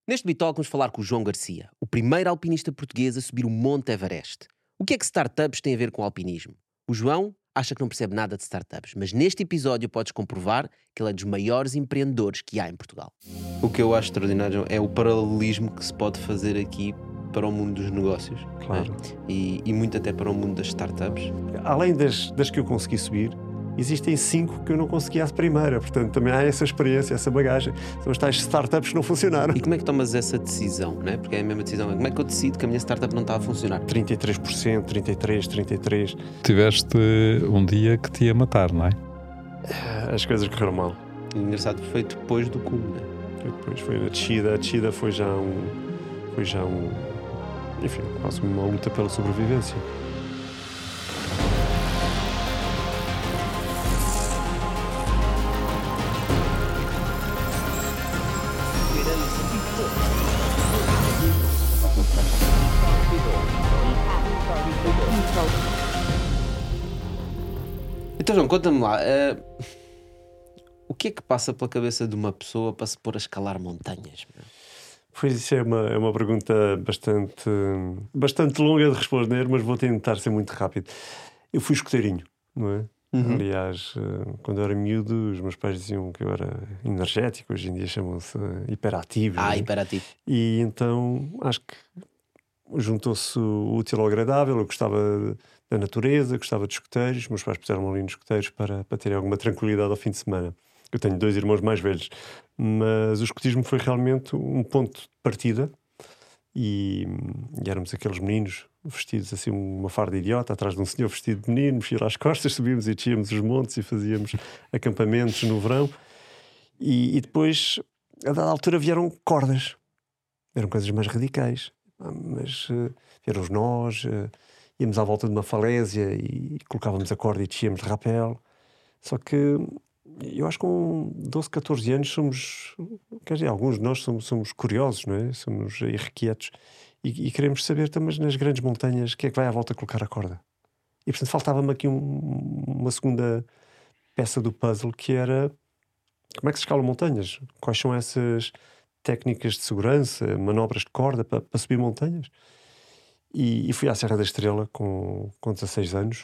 Neste Bitalk vamos falar com o João Garcia, o primeiro alpinista português a subir o Monte Everest. O que é que startups têm a ver com alpinismo? O João acha que não percebe nada de startups, mas neste episódio podes comprovar que ele é dos maiores empreendedores que há em Portugal. O que eu acho extraordinário é o paralelismo que se pode fazer aqui para o mundo dos negócios. Claro. Né? E muito até para o mundo das startups. Além das que eu consegui subir, existem 5 que eu não consegui à primeira. Portanto, também há essa experiência, essa bagagem. São as tais startups que não funcionaram. E como é que tomas essa decisão? Né? Porque é a mesma decisão. Como é que eu decido que a minha startup não está a funcionar? 33%, 33%. Tiveste um dia que te ia matar, não é? As coisas correram mal. E o engraçado foi depois do cume, né? Depois foi a descida. A descida foi já enfim, quase uma luta pela sobrevivência. Então, João, conta-me lá. O que é que passa pela cabeça de uma pessoa para se pôr a escalar montanhas? Meu? Pois isso é uma pergunta bastante longa de responder, mas vou tentar ser muito rápido. Eu fui escoteirinho, não é? Uhum. Aliás, quando eu era miúdo, os meus pais diziam que eu era energético, hoje em dia chamam-se hiperativo. Ah, não é? hiperativo. E então acho que juntou-se o útil ao agradável. Eu gostava da natureza, gostava de escoteiros. Meus pais puseram-me ali nos escoteiros para terem alguma tranquilidade ao fim de semana. Eu tenho 2 irmãos mais velhos, mas o escotismo foi realmente um ponto de partida e éramos aqueles meninos vestidos assim, uma farda idiota, atrás de um senhor vestido de menino, mexia às costas, subíamos e descíamos os montes e fazíamos acampamentos no verão. E depois, a dada altura, vieram cordas. Eram coisas mais radicais, mas vieram os nós, íamos à volta de uma falésia e colocávamos a corda e descíamos de rapel. Só que eu acho que com 12, 14 anos somos, quer dizer, alguns de nós somos curiosos, não é? Somos irrequietos e queremos saber também nas grandes montanhas o que é que vai à volta colocar a corda. E portanto faltava-me aqui uma segunda peça do puzzle, que era como é que se escalam montanhas? Quais são essas técnicas de segurança, manobras de corda para subir montanhas? E fui à Serra da Estrela com 16 anos.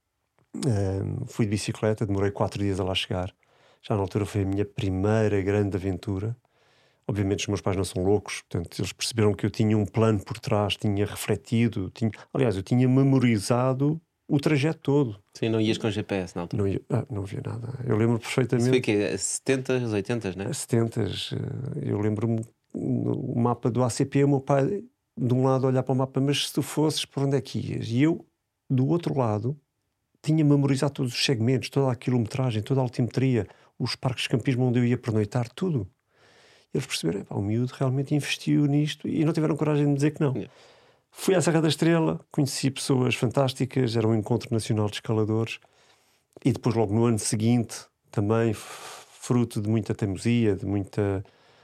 Fui de bicicleta, demorei 4 dias a lá chegar. Já na altura foi a minha primeira grande aventura. Obviamente os meus pais não são loucos, portanto eles perceberam que eu tinha um plano por trás, tinha refletido, aliás, eu tinha memorizado o trajeto todo. Sim, não ias com GPS na altura? Não havia nada. Eu lembro perfeitamente. Isso foi o quê? 70s, 80s, né? 70s. Eu lembro-me o mapa do ACP, o meu pai de um lado olhar para o mapa, mas se tu fosses, por onde é que ias? E eu, do outro lado, tinha memorizado todos os segmentos, toda a quilometragem, toda a altimetria, os parques de campismo onde eu ia pernoitar, tudo. E eles perceberam, o miúdo realmente investiu nisto e não tiveram coragem de me dizer que não. Yeah. Fui à Serra da Estrela, conheci pessoas fantásticas, era um encontro nacional de escaladores e depois logo no ano seguinte, também fruto de muita teimosia, de muita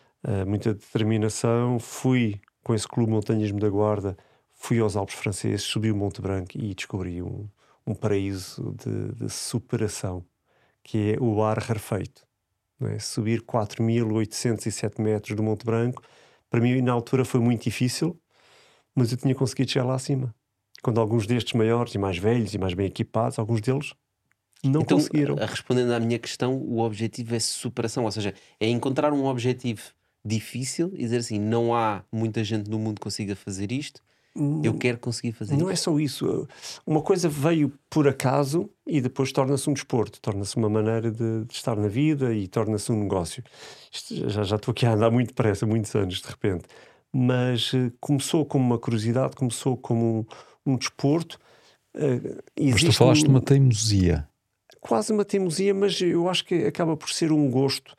determinação, fui com esse clube Montanhas-me da Guarda, fui aos Alpes franceses, subi o Monte Branco e descobri um paraíso de superação, que é o ar rarefeito. Não é? Subir 4.807 metros do Monte Branco, para mim na altura foi muito difícil, mas eu tinha conseguido chegar lá acima. Quando alguns destes maiores e mais velhos e mais bem equipados, alguns deles não conseguiram. Respondendo à minha questão, o objetivo é superação, ou seja, é encontrar um objetivo difícil e dizer assim, não há muita gente no mundo que consiga fazer isto, eu quero conseguir fazer isto. Não é só isso. Uma coisa veio por acaso e depois torna-se um desporto, torna-se uma maneira de estar na vida e torna-se um negócio. Isto, já estou aqui a andar muito depressa, muitos anos de repente. Mas começou como uma curiosidade, começou como um desporto. Mas tu falaste de uma teimosia. Quase uma teimosia, mas eu acho que acaba por ser um gosto.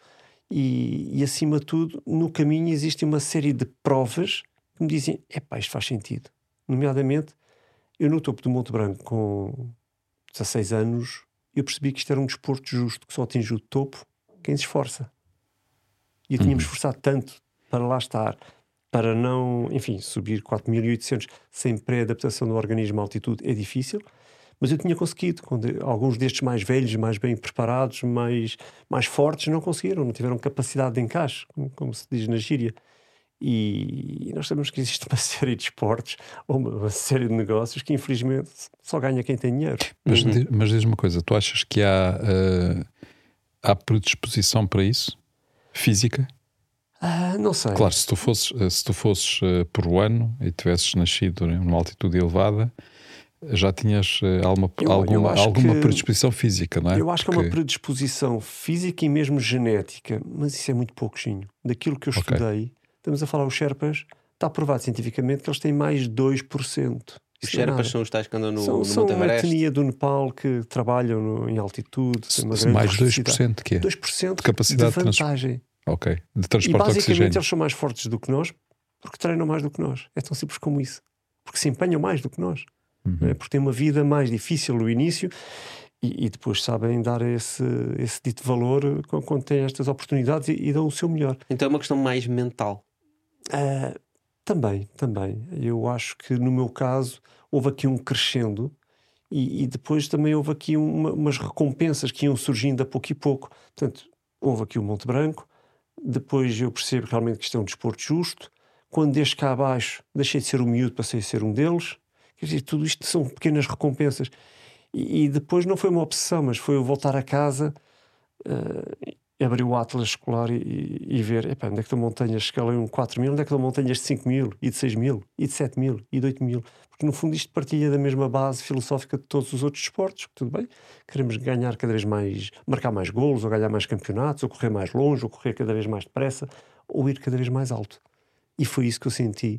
E acima de tudo, no caminho existe uma série de provas que me dizem, isto faz sentido. Nomeadamente, eu no topo do Monte Branco, com 16 anos, eu percebi que isto era um desporto justo, que só atinge o topo quem se esforça. E eu tinha-me esforçado tanto para lá estar, para não, enfim, subir 4.800 sem pré-adaptação do organismo à altitude é difícil, mas eu tinha conseguido. Quando alguns destes mais velhos, mais bem preparados, mais fortes, não conseguiram, não tiveram capacidade de encaixe, como se diz na gíria. E nós sabemos que existe uma série de esportes ou uma série de negócios que infelizmente só ganha quem tem dinheiro. Mas diz-me uma coisa, tu achas que há predisposição para isso? Física? Não sei. Claro, se tu fosses peruano e tivesses nascido numa altitude elevada, já tinhas alguma predisposição física, não é? Eu acho que é uma predisposição física e mesmo genética, mas isso é muito pouquinho. Daquilo que eu estudei, estamos a falar, os Sherpas, está provado cientificamente que eles têm mais 2%. Os Sherpas são os tais que andam no são Monte uma Everest? etnia do Nepal que trabalham em altitude. Mais 2% que é? 2% de capacidade de vantagem. Ok, de transporte de e basicamente oxigênio. Eles são mais fortes do que nós porque treinam mais do que nós. É tão simples como isso. Porque se empenham mais do que nós. Porque têm uma vida mais difícil no início e depois sabem dar esse dito valor quando têm estas oportunidades e dão o seu melhor. Então é uma questão mais mental. Também. Eu acho que no meu caso houve aqui um crescendo e depois também houve aqui umas recompensas que iam surgindo a pouco e pouco. Portanto, houve aqui o Monte Branco, depois eu percebo realmente que isto é um desporto justo. Quando deixo cá abaixo, deixei de ser um miúdo, passei a ser um deles. Quer dizer, tudo isto são pequenas recompensas. E depois não foi uma obsessão, mas foi eu voltar a casa, abrir o Atlas escolar e ver, onde é que estão montanhas de escala 4.000, onde é que estão montanhas de 5.000, e de 6.000, e de 7.000, e de 8.000. Porque no fundo isto partilha da mesma base filosófica de todos os outros esportes, tudo bem, queremos ganhar cada vez mais, marcar mais golos, ou ganhar mais campeonatos, ou correr mais longe, ou correr cada vez mais depressa, ou ir cada vez mais alto. E foi isso que eu senti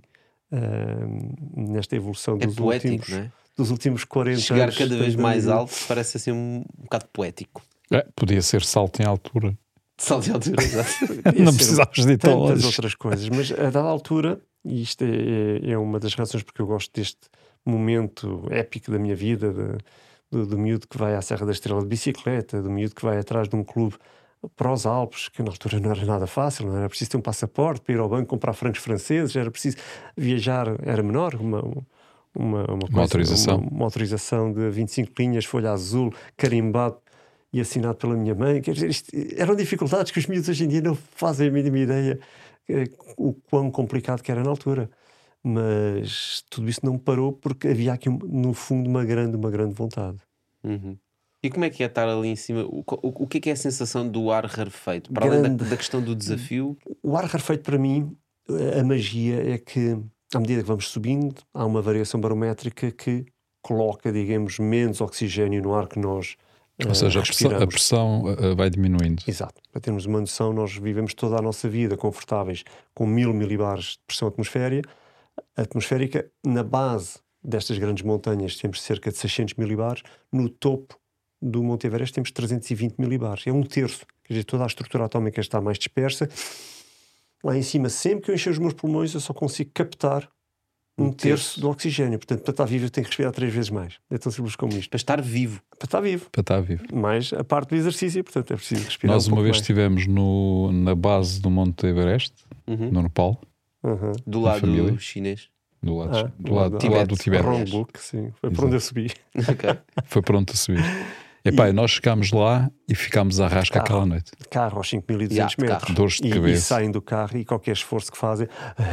nesta evolução dos poético, não é? Dos últimos 40 Chegar anos. Chegar cada vez mais alto parece assim um bocado poético. Podia ser salto em altura. Salto em altura, exato. Não precisavas de tão longe. Tantas outras coisas, mas a dada altura, e isto é uma das razões porque eu gosto deste momento épico da minha vida, do miúdo que vai à Serra da Estrela de bicicleta, do miúdo que vai atrás de um clube para os Alpes, que na altura não era nada fácil, não era preciso ter um passaporte para ir ao banco comprar francos franceses, era preciso viajar, era menor, uma autorização de 25 linhas, folha azul, carimbado e assinado pela minha mãe. Quer dizer, eram dificuldades que os miúdos hoje em dia não fazem a mínima ideia o quão complicado que era na altura. Mas tudo isso não parou porque havia aqui, no fundo, uma grande vontade. E como é que é estar ali em cima? O que é a sensação do ar rarefeito? Para além da questão do desafio? O ar rarefeito, para mim, a magia é que, à medida que vamos subindo, há uma variação barométrica que coloca, digamos, menos oxigênio no ar que nós ou seja, a pressão vai diminuindo. Exato. Para termos uma noção, nós vivemos toda a nossa vida confortáveis com 1000 milibares de pressão atmosférica. Na base destas grandes montanhas temos cerca de 600 milibares. No topo do Monte Everest temos 320 milibares. É um terço. Quer dizer, toda a estrutura atómica está mais dispersa. Lá em cima, sempre que eu encher os meus pulmões, eu só consigo captar um terço do oxigênio. Portanto, para estar vivo eu tenho que respirar 3 vezes mais. É tão simples como isto. Para estar vivo. Para estar vivo. Mais a parte do exercício, portanto é preciso respirar. Nós uma vez estivemos na base do Monte Everest, no Nepal. Do lado chinês. Do lado do Tibete. Rongbuk, sim. Foi para onde eu subi. Foi para onde eu subi. E nós chegámos lá e ficámos à rasca aquela noite. De carro aos 5.200 metros. Dores de cabeça. E saem do carro e qualquer esforço que fazem.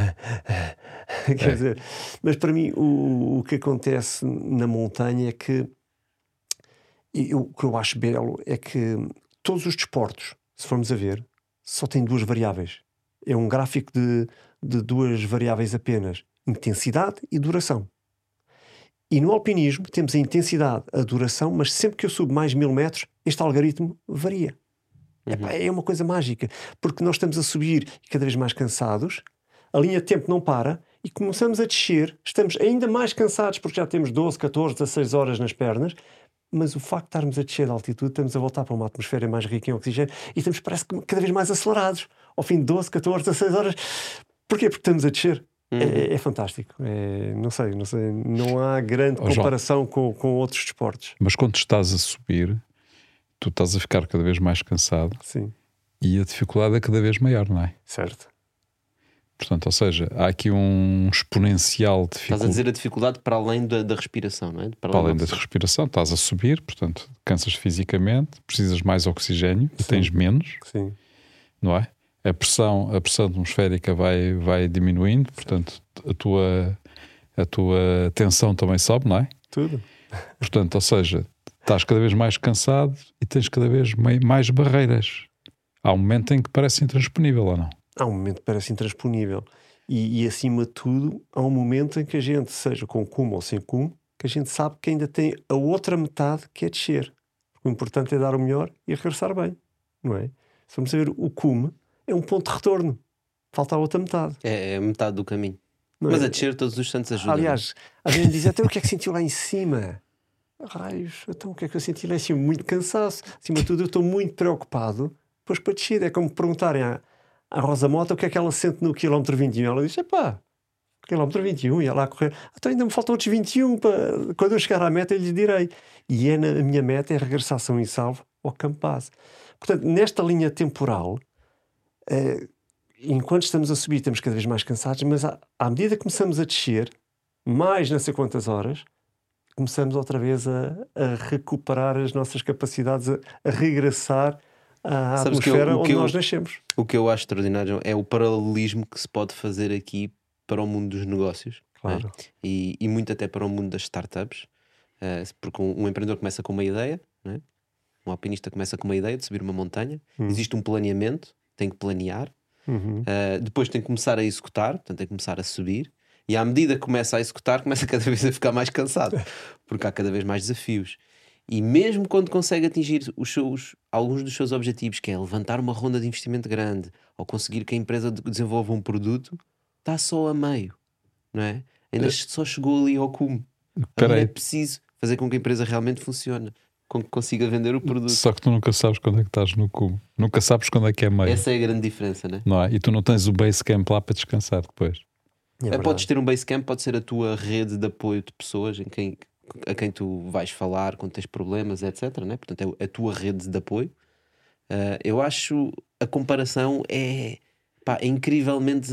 Quer dizer, mas para mim o que acontece na montanha é que o que eu acho belo é que todos os desportos, se formos a ver, só têm 2 variáveis. É um gráfico de 2 variáveis apenas: intensidade e duração. E no alpinismo temos a intensidade, a duração, mas sempre que eu subo mais 1000 metros, este algoritmo varia. É uma coisa mágica, porque nós estamos a subir cada vez mais cansados, a linha de tempo não para, e começamos a descer, estamos ainda mais cansados porque já temos 12, 14, 16 horas nas pernas, mas o facto de estarmos a descer de altitude, estamos a voltar para uma atmosfera mais rica em oxigênio e estamos, parece que, cada vez mais acelerados. Ao fim de 12, 14, 16 horas. Porquê? Porque estamos a descer. É fantástico. Não sei. Não há grande comparação com outros desportos. Mas quando estás a subir, tu estás a ficar cada vez mais cansado. Sim. E a dificuldade é cada vez maior, não é? Certo. Portanto, ou seja, há aqui um exponencial de dificuldade. Estás a dizer a dificuldade para além da respiração, não é? Para além da respiração, estás a subir, portanto, cansas fisicamente, precisas mais oxigênio e tens menos. Sim. Não é? a pressão atmosférica vai diminuindo, portanto a tua tensão também sobe, não é? Tudo. Portanto, ou seja, estás cada vez mais cansado e tens cada vez mais barreiras. Há um momento em que parece intransponível, ou não? Há um momento que parece intransponível. E acima de tudo, há um momento em que a gente, seja com cume ou sem cume, que a gente sabe que ainda tem a outra metade que é descer. O importante é dar o melhor e regressar bem, não é? Se vamos ver, o cume é um ponto de retorno. Falta a outra metade. É metade do caminho. Não Mas é? a descer todos os santos ajuda. Aliás, a gente diz até o que é que sentiu lá em cima. Raios, então o que é que eu senti lá em cima? Muito cansaço. Acima de tudo, eu estou muito preocupado. Depois para descer, é como perguntarem à Rosa Mota o que é que ela sente no quilómetro 21. Ela diz, epá, quilómetro 21, ia lá correr. Então ainda me faltam outros 21 para... Quando eu chegar à meta, eu lhes direi. E a minha meta é regressar são e salvo ao campo base. Portanto, nesta linha temporal, enquanto estamos a subir, estamos cada vez mais cansados, mas à medida que começamos a descer, mais não sei quantas horas, começamos outra vez a recuperar as nossas capacidades, a regressar à atmosfera onde nós nascemos. O que eu acho extraordinário é o paralelismo que se pode fazer aqui para o mundo dos negócios. Claro. Né? E muito até para o mundo das startups. Porque um empreendedor começa com uma ideia, né? Um alpinista começa com uma ideia de subir uma montanha. Existe um planeamento, tem que planear. Depois tem que começar a executar, portanto tem que começar a subir. E à medida que começa a executar, começa cada vez a ficar mais cansado, porque há cada vez mais desafios. E mesmo quando consegue atingir alguns dos seus objetivos, que é levantar uma ronda de investimento grande, ou conseguir que a empresa desenvolva um produto, está só a meio, não é? Ainda só chegou ali ao cume. Ainda é preciso fazer com que a empresa realmente funcione, com que consiga vender o produto. Só que tu nunca sabes quando é que estás no cume. Nunca sabes quando é que é meio. Essa é a grande diferença, não é? Não é? E tu não tens o base camp lá para descansar depois. Podes ter um base camp, pode ser a tua rede de apoio de pessoas a quem tu vais falar quando tens problemas, etc. Né? Portanto, é a tua rede de apoio. Eu acho a comparação é incrivelmente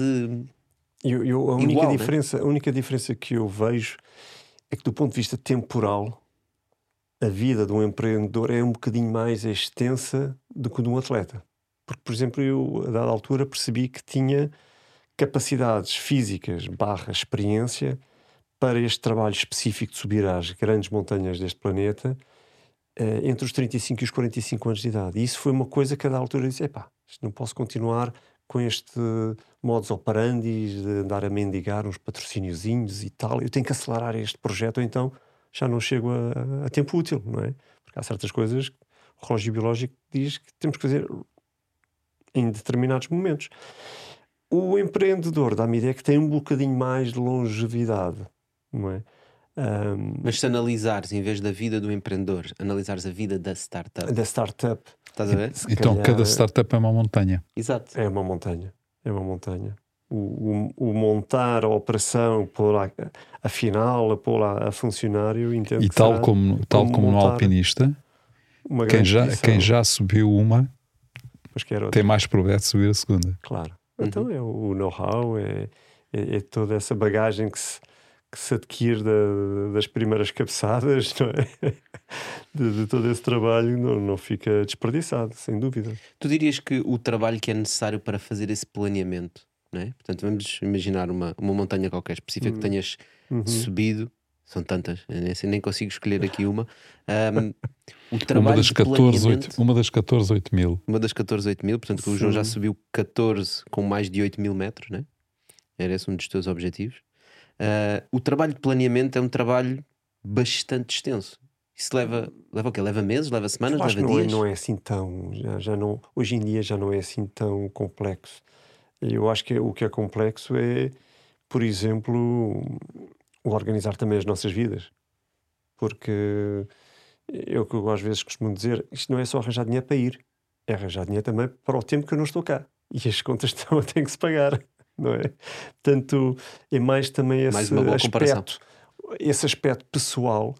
a única diferença que eu vejo é que, do ponto de vista temporal, a vida de um empreendedor é um bocadinho mais extensa do que de um atleta. Porque, por exemplo, eu, a dada altura, percebi que tinha capacidades físicas / experiência para este trabalho específico de subir às grandes montanhas deste planeta entre os 35 e os 45 anos de idade. E isso foi uma coisa que a dada altura eu disse, não posso continuar com este modus operandi de andar a mendigar uns patrocíniozinhos e tal. Eu tenho que acelerar este projeto, ou então já não chego a tempo útil, não é? Porque há certas coisas que o relógio biológico diz que temos que fazer em determinados momentos. O empreendedor dá-me a ideia que tem um bocadinho mais de longevidade, não é? Mas se analisares, em vez da vida do empreendedor, analisares a vida da startup. Da startup. Estás a ver? Então cada startup é uma montanha. Exato. É uma montanha. É uma montanha. O montar a operação, pôr a final, pôr a funcionário, entendo. E tal como no alpinista, quem já subiu uma tem mais probabilidade de subir a segunda. Claro. Então é o know-how, é toda essa bagagem que se adquire das primeiras cabeçadas, não é? de todo esse trabalho não fica desperdiçado, sem dúvida. Tu dirias que o trabalho que é necessário para fazer esse planeamento, não é? Portanto, vamos imaginar uma montanha qualquer específica que tenhas subido, são tantas, nem consigo escolher aqui uma. O trabalho uma das 14, 8 mil. Uma das 14, 8 mil, portanto, o João já subiu 14 com mais de 8 mil metros, né? Era esse um dos teus objetivos. O trabalho de planeamento é um trabalho bastante extenso. Isso leva o quê? Leva meses, leva semanas, leva dias? Não é assim tão... Já não, hoje em dia já não é assim tão complexo. Eu acho que o que é complexo é, por exemplo, organizar também as nossas vidas. Porque eu que às vezes costumo dizer, isto não é só arranjar dinheiro para ir, é arranjar dinheiro também para o tempo que eu não estou cá. E as contas têm que se pagar, não é? Portanto, é mais também esse aspecto pessoal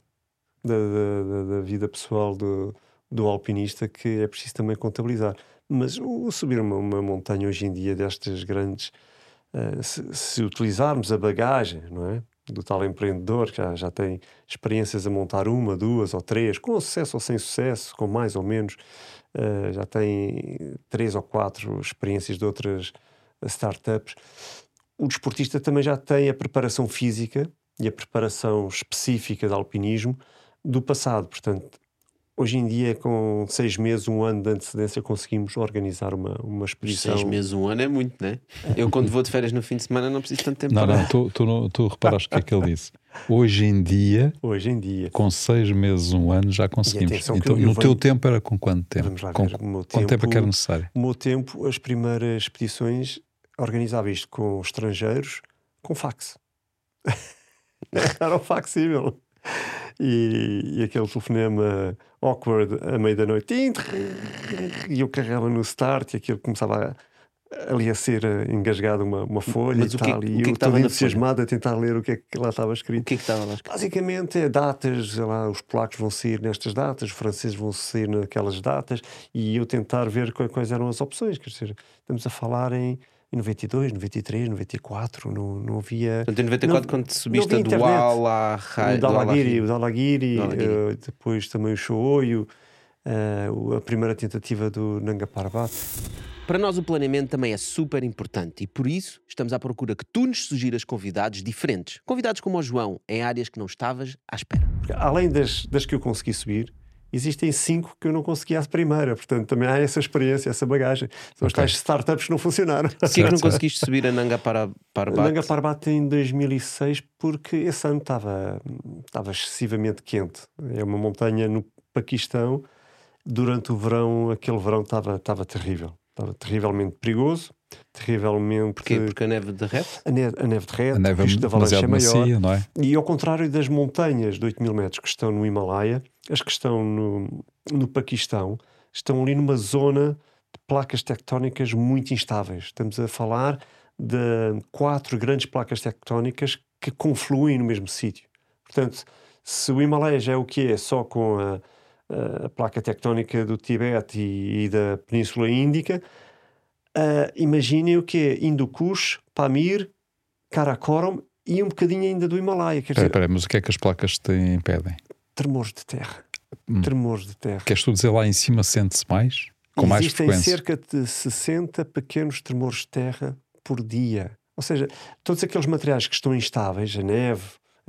da vida pessoal do alpinista que é preciso também contabilizar. Mas subir uma montanha hoje em dia destas grandes, se utilizarmos a bagagem, não é? do tal empreendedor que já tem experiências a montar 1, 2 ou 3, com sucesso ou sem sucesso, com mais ou menos, já tem 3 ou 4 experiências de outras startups. O desportista também já tem a preparação física e a preparação específica de alpinismo do passado. Portanto, hoje em dia, com 6 meses, 1 ano de antecedência, conseguimos organizar uma expedição. 6 meses, 1 ano é muito, não é? Eu, quando vou de férias no fim de semana, não preciso tanto tempo Não, para... tu reparaste o que é que ele disse. Hoje em dia, com 6 meses, 1 ano, já conseguimos. Então, no teu tempo era com quanto tempo? Vamos lá ver. Quanto tempo é que era necessário? O meu tempo, as primeiras expedições, organizava isto com estrangeiros, com fax. Era o facsímil. E aquele telefonema awkward à meia da noite, e eu carregava no start e aquilo começava ali a ser engasgado uma folha. Mas e tal, e eu estava entusiasmado a tentar ler o que é que lá estava escrito. O que é que estava lá escrito? Basicamente é datas, lá, os polacos vão sair nestas datas, os franceses vão sair naquelas datas, e eu tentar ver quais eram as opções. Quer dizer, estamos a falar em 92, 93, 94, não havia... Portanto, em 94, quando te subiste do o Dhaulagiri, depois também o Shohoyo, a primeira tentativa do Nanga Parbat. Para nós o planeamento também é super importante e por isso estamos à procura que tu nos sugiras convidados diferentes. Convidados como o João, em áreas que não estavas à espera. Porque, além das que eu consegui subir, existem 5 que eu não consegui à primeira. Portanto, também há essa experiência, essa bagagem. São as tais startups que não funcionaram. Porquê é que não conseguiste subir a Nanga Parbat? Nanga Parbat em 2006 porque esse ano estava excessivamente quente. É uma montanha no Paquistão. Durante o verão, aquele verão estava terrível. Estava terrivelmente perigoso, terrivelmente... Porquê? Porque a neve derrete? A neve derrete, a neve o risco de avalanche é maior. Macia, não é? E ao contrário das montanhas de 8.000 metros que estão no Himalaia, as que estão no Paquistão estão ali numa zona de placas tectónicas muito instáveis. Estamos a falar de 4 grandes placas tectónicas que confluem no mesmo sítio. Portanto, se o Himalaia já é o que é, só com a placa tectónica do Tibete e da Península Índica, imaginem o que é Hindu Kush, Pamir, Karakoram e um bocadinho ainda do Himalaia. Espera, mas o que é que as placas te impedem? Tremores de terra. Tremores de terra. Queres tu dizer lá em cima sente-se mais? Com mais frequência? Existem cerca de 60 pequenos tremores de terra por dia. Ou seja, todos aqueles materiais que estão instáveis, a neve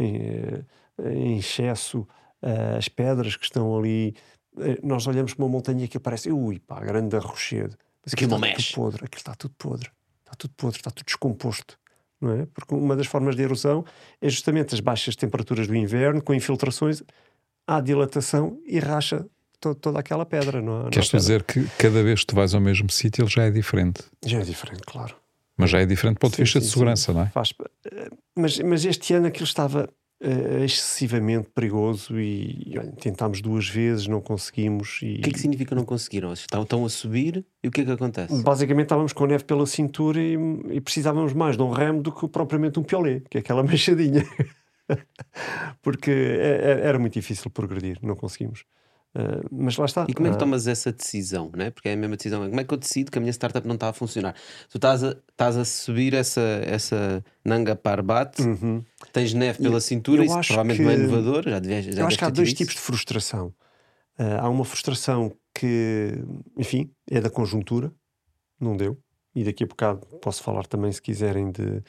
em excesso, as pedras que estão ali, nós olhamos para uma montanha que parece, a grande Rochedo. Mas aquilo está tudo podre, aquilo está tudo podre. Está tudo podre, está tudo descomposto. Não é? Porque uma das formas de erosão é justamente as baixas temperaturas do inverno, com infiltrações, há dilatação e racha toda aquela pedra. Queres dizer que cada vez que tu vais ao mesmo sítio ele já é diferente? Já é diferente, claro. Mas já é diferente do ponto de vista de segurança, não é? Mas este ano aquilo estava excessivamente perigoso e tentámos 2 vezes, não conseguimos. O que é que significa não conseguiram? Estão a subir e o que é que acontece? Basicamente estávamos com neve pela cintura e precisávamos mais de um remo do que propriamente um piolé, que é aquela machadinha. Porque era muito difícil progredir, não conseguimos. Mas lá está. E como é que tomas essa decisão, né? Porque é a mesma decisão. Como é que eu decido que a minha startup não está a funcionar? Tu estás a subir essa Nanga Parbat, tens neve pela cintura, isso provavelmente não é inovador. Eu acho que há 2 tipos de frustração. Há uma frustração que, enfim, é da conjuntura, não deu. E daqui a bocado posso falar também, se quiserem, de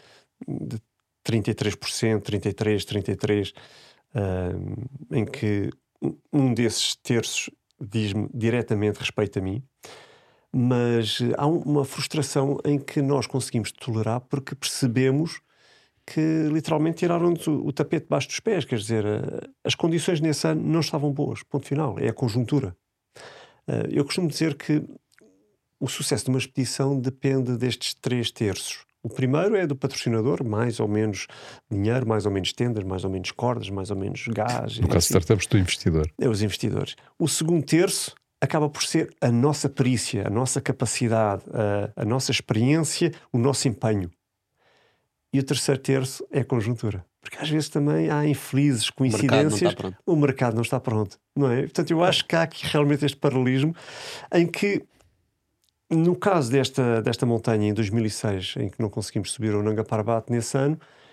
33%, 33%, em que um desses terços diz-me diretamente respeito a mim, mas há uma frustração em que nós conseguimos tolerar porque percebemos que literalmente tiraram-nos o tapete debaixo dos pés, quer dizer, as condições nesse ano não estavam boas, ponto final, é a conjuntura. Eu costumo dizer que o sucesso de uma expedição depende destes 3 terços. O primeiro é do patrocinador, mais ou menos dinheiro, mais ou menos tendas, mais ou menos cordas, mais ou menos gás. No caso de startups, do investidor. É os investidores. O segundo terço acaba por ser a nossa perícia, a nossa capacidade, a nossa experiência, o nosso empenho. E o terceiro terço é a conjuntura. Porque às vezes também há infelizes coincidências. O mercado não está pronto. Não é? Portanto, eu acho que há aqui realmente este paralelismo em que, no caso desta montanha em 2006, em que não conseguimos subir o Nanga Parbat nesse ano,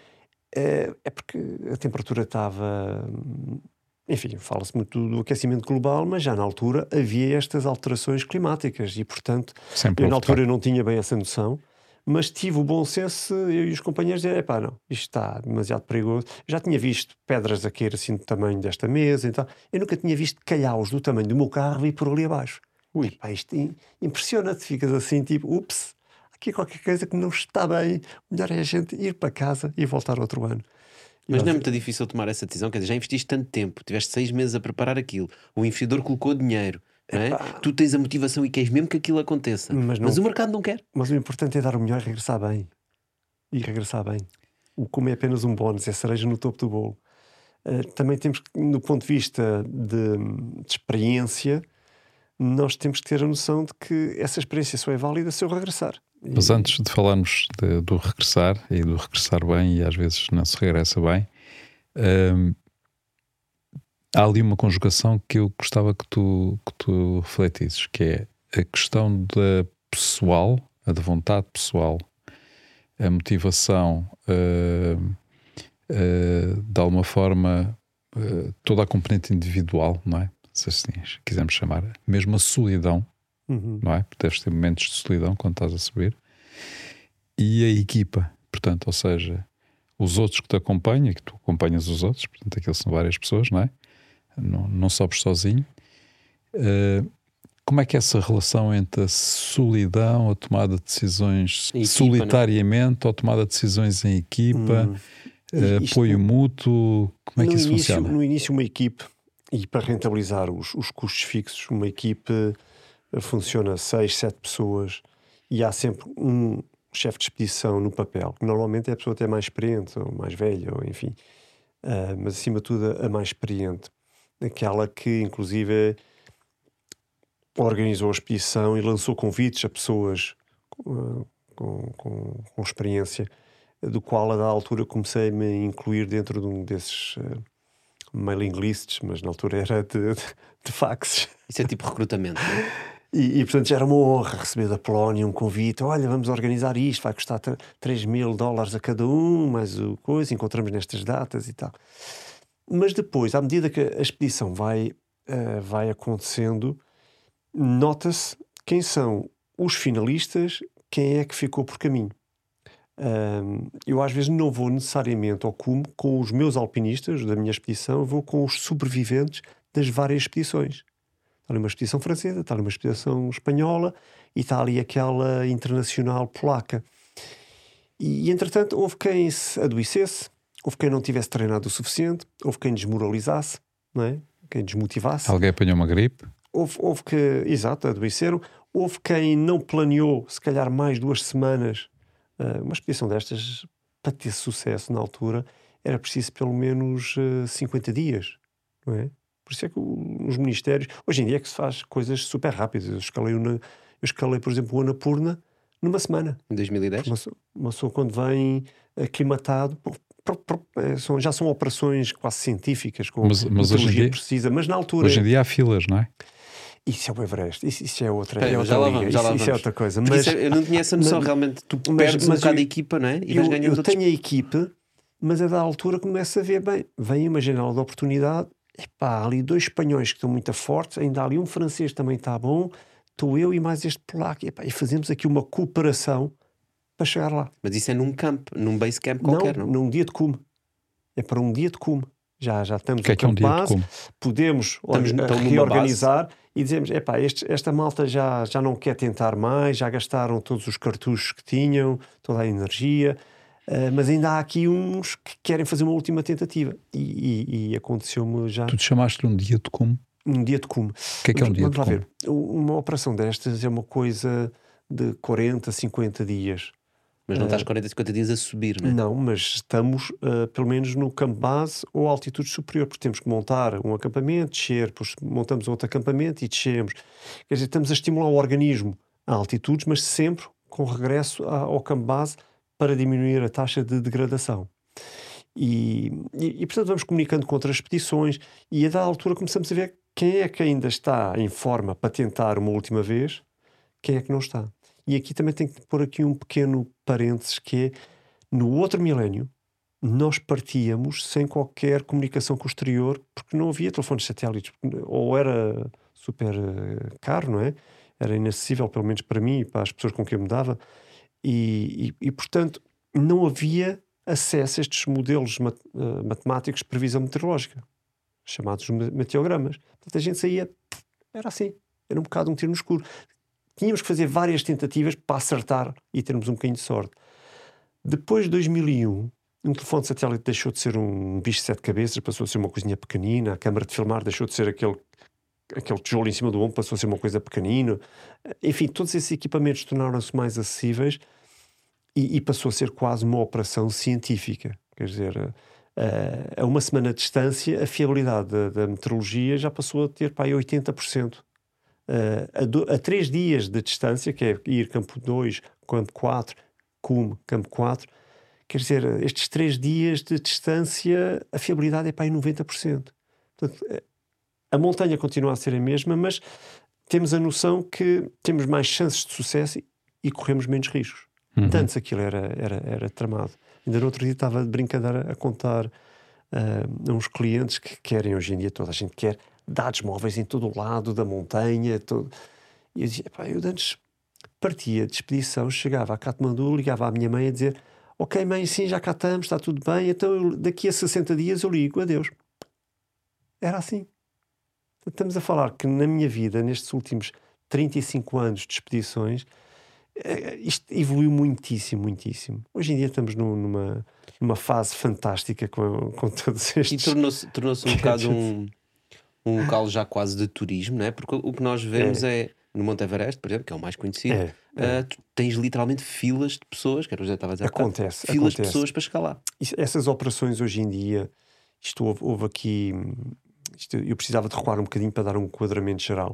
é porque a temperatura estava... Enfim, fala-se muito do aquecimento global, mas já na altura havia estas alterações climáticas e, portanto, eu na altura não tinha bem essa noção, mas tive o bom senso, eu e os companheiros, de dizer, epá, não, isto está demasiado perigoso. Já tinha visto pedras a cair assim do tamanho desta mesa e tal. Eu nunca tinha visto calhaus do tamanho do meu carro e por ali abaixo. Ui, epá, isto impressiona-te, ficas assim, tipo, ups, aqui qualquer coisa que não está bem, melhor é a gente ir para casa e voltar outro ano. Mas não é muito difícil tomar essa decisão? Quer dizer, já investiste tanto tempo, tiveste 6 meses a preparar aquilo, o investidor colocou dinheiro, não é? Tu tens a motivação e queres mesmo que aquilo aconteça, mas o mercado não quer. Mas o importante é dar o melhor e regressar bem. E regressar bem. O como é apenas um bónus, é cereja no topo do bolo. Também temos que, no ponto de vista de experiência, nós temos que ter a noção de que essa experiência só é válida se eu regressar. Mas antes de falarmos do regressar e do regressar bem, e às vezes não se regressa bem, há ali uma conjugação que eu gostava que tu refletisses, que é a questão da pessoal, a de vontade pessoal, a motivação, de alguma forma, toda a componente individual, não é? Se assim quisermos chamar, mesmo a solidão, não é? Porque deves ter momentos de solidão quando estás a subir, e a equipa, portanto, ou seja, os outros que te acompanham e que tu acompanhas os outros, portanto, aqueles são várias pessoas, não é? Não sobes sozinho. Como é que é essa relação entre a solidão, a tomada de decisões equipa, solitariamente, ou a tomada de decisões em equipa, apoio mútuo, como é que isso funciona? No início, uma equipe, e para rentabilizar os custos fixos, uma equipe funciona 6, 7 pessoas e há sempre um chefe de expedição no papel, que normalmente é a pessoa até mais experiente, ou mais velha, ou enfim, mas acima de tudo a mais experiente, aquela que inclusive organizou a expedição e lançou convites a pessoas com experiência, do qual a da altura comecei-me a incluir dentro de um desses mailing lists, mas na altura era de faxes. Isso é tipo recrutamento, não é? E portanto já era uma honra receber da Polónia um convite. Olha, vamos organizar isto, vai custar $3.000 a cada um, mas o coisa, encontramos nestas datas e tal. Mas depois, à medida que a expedição vai acontecendo, nota-se quem são os finalistas, quem é que ficou por caminho. Eu às vezes não vou necessariamente ao cume com os meus alpinistas da minha expedição, vou com os sobreviventes das várias expedições. Está ali uma expedição francesa, está ali uma expedição espanhola e está ali aquela internacional polaca. E entretanto houve quem se adoecesse, houve quem não tivesse treinado o suficiente, houve quem desmoralizasse, não é? Quem desmotivasse. Alguém apanhou uma gripe? Houve que, exato, adoeceram. Houve quem não planeou, se calhar mais 2 semanas, uma expedição destas, para ter sucesso na altura, era preciso pelo menos 50 dias, não é? Por isso é que os ministérios... Hoje em dia é que se faz coisas super rápidas. Eu escalei, por exemplo, o Annapurna numa semana. Em 2010? Uma pessoa quando vem aclimatado... já são operações quase científicas, com metodologia precisa, mas na altura... Hoje em dia há filas, não é? Isso é o Everest, isso é outra, já lá vamos. Isso é outra coisa. Mas eu não tinha essa noção, realmente. Tu perdes um bocado a equipa, não é? E vais ganhando eu tenho a equipe, mas a da altura começa a ver bem. Vem uma janela de oportunidade. Epá, há ali 2 espanhóis que estão muito fortes, ainda há ali um francês que também está bom. Estou eu e mais este polaco. E fazemos aqui uma cooperação para chegar lá. Mas isso é num base camp qualquer, não? Num dia de cume. É para um dia de cume. Já estamos no campo base, podemos reorganizar e dizemos, esta malta já não quer tentar mais, já gastaram todos os cartuchos que tinham, toda a energia, mas ainda há aqui uns que querem fazer uma última tentativa. E aconteceu-me já... Tu te chamaste de um dia de cume? Um dia de cume. O que é um dia de cume? Uma operação destas é uma coisa de 40, 50 dias. Mas não estás 40, 50 dias a subir, não é? Não, mas estamos pelo menos no campo base ou altitude superior, porque temos que montar um acampamento, descer, depois montamos outro acampamento e descemos. Quer dizer, estamos a estimular o organismo a altitudes, mas sempre com regresso ao campo base para diminuir a taxa de degradação. E portanto vamos comunicando com outras expedições e a da altura começamos a ver quem é que ainda está em forma para tentar uma última vez, quem é que não está. E aqui também tenho que pôr aqui um pequeno parênteses, que é, no outro milénio, nós partíamos sem qualquer comunicação com o exterior, porque não havia telefones satélites, ou era super caro, não é? Era inacessível, pelo menos para mim e para as pessoas com quem eu me dava, e portanto não havia acesso a estes modelos matemáticos de previsão meteorológica, chamados meteogramas. Portanto, a gente saía, era assim, era um bocado um tiro no escuro. Tínhamos que fazer várias tentativas para acertar e termos um bocadinho de sorte. Depois de 2001, um telefone de satélite deixou de ser um bicho de 7 cabeças, passou a ser uma coisinha pequenina. A câmara de filmar deixou de ser aquele tijolo em cima do ombro, passou a ser uma coisa pequenina. Enfim, todos esses equipamentos tornaram-se mais acessíveis e passou a ser quase uma operação científica. Quer dizer, a uma semana de distância, a fiabilidade da meteorologia já passou a ter para aí 80%. A 3 dias de distância, que é ir campo 2, campo 4, cume, campo 4, quer dizer, estes 3 dias de distância, a fiabilidade é para aí 90%. Portanto, a montanha continua a ser a mesma, mas temos a noção que temos mais chances de sucesso e corremos menos riscos. Antes aquilo era tramado. Ainda no outro dia estava de brincadeira a contar a uns clientes que querem, hoje em dia toda a gente quer dados móveis em todo o lado da montanha. E eu dizia, eu antes partia de expedição, chegava a Katmandu, ligava à minha mãe a dizer: ok mãe, sim, já cá estamos, está tudo bem, então daqui a 60 dias eu ligo, adeus. Era assim. Estamos a falar que na minha vida, nestes últimos 35 anos de expedições, isto evoluiu muitíssimo, muitíssimo. Hoje em dia estamos numa fase fantástica com todos estes... E tornou-se um bocado um local já quase de turismo, não é? Porque o que nós vemos é no Monte Everest, por exemplo, que é o mais conhecido, tu tens literalmente filas de pessoas, que era o que eu estava a dizer, filas de pessoas para chegar lá. Essas operações hoje em dia, isto houve aqui... eu precisava de recuar um bocadinho para dar um enquadramento geral.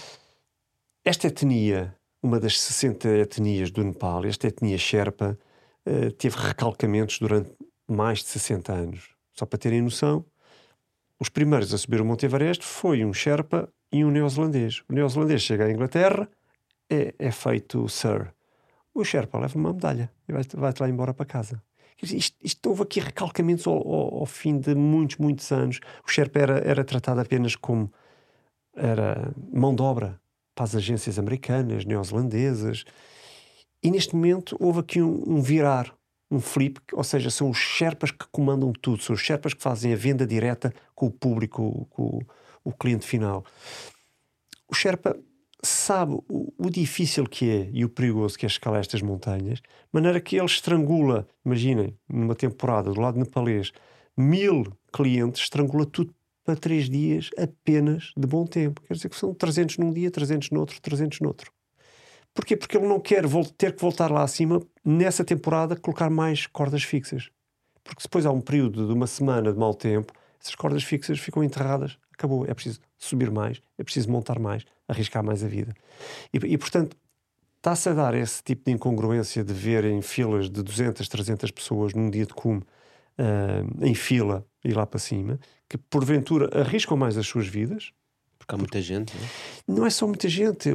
Esta etnia, uma das 60 etnias do Nepal, esta etnia Sherpa, teve recalcamentos durante mais de 60 anos. Só para terem noção, os primeiros a subir o Monte Everest foi um Sherpa e um neozelandês. O neozelandês chega à Inglaterra, é feito Sir. O Sherpa leva uma medalha e vai-te lá embora para casa. Isto houve aqui recalcamentos ao fim de muitos anos. O Sherpa era tratado apenas como era mão de obra para as agências americanas, neozelandesas. E neste momento houve aqui um virar, um flip, ou seja, são os Sherpas que comandam tudo, são os Sherpas que fazem a venda direta com o público, com o cliente final. O Sherpa sabe o difícil que é e o perigoso que é escalar estas montanhas, de maneira que ele estrangula, imaginem, numa temporada do lado nepalês, 1000 clientes, estrangula tudo para 3 dias apenas de bom tempo. Quer dizer que são 300 num dia, 300 no outro, 300 no outro. Porquê? Porque ele não quer ter que voltar lá acima, nessa temporada, colocar mais cordas fixas. Porque depois há um período de uma semana de mau tempo, essas cordas fixas ficam enterradas, acabou. É preciso subir mais, é preciso montar mais, arriscar mais a vida. E portanto, está-se a dar esse tipo de incongruência de verem filas de 200, 300 pessoas num dia de cume, em fila e lá para cima, que porventura arriscam mais as suas vidas. Porque há muita gente, não é? Não é só muita gente.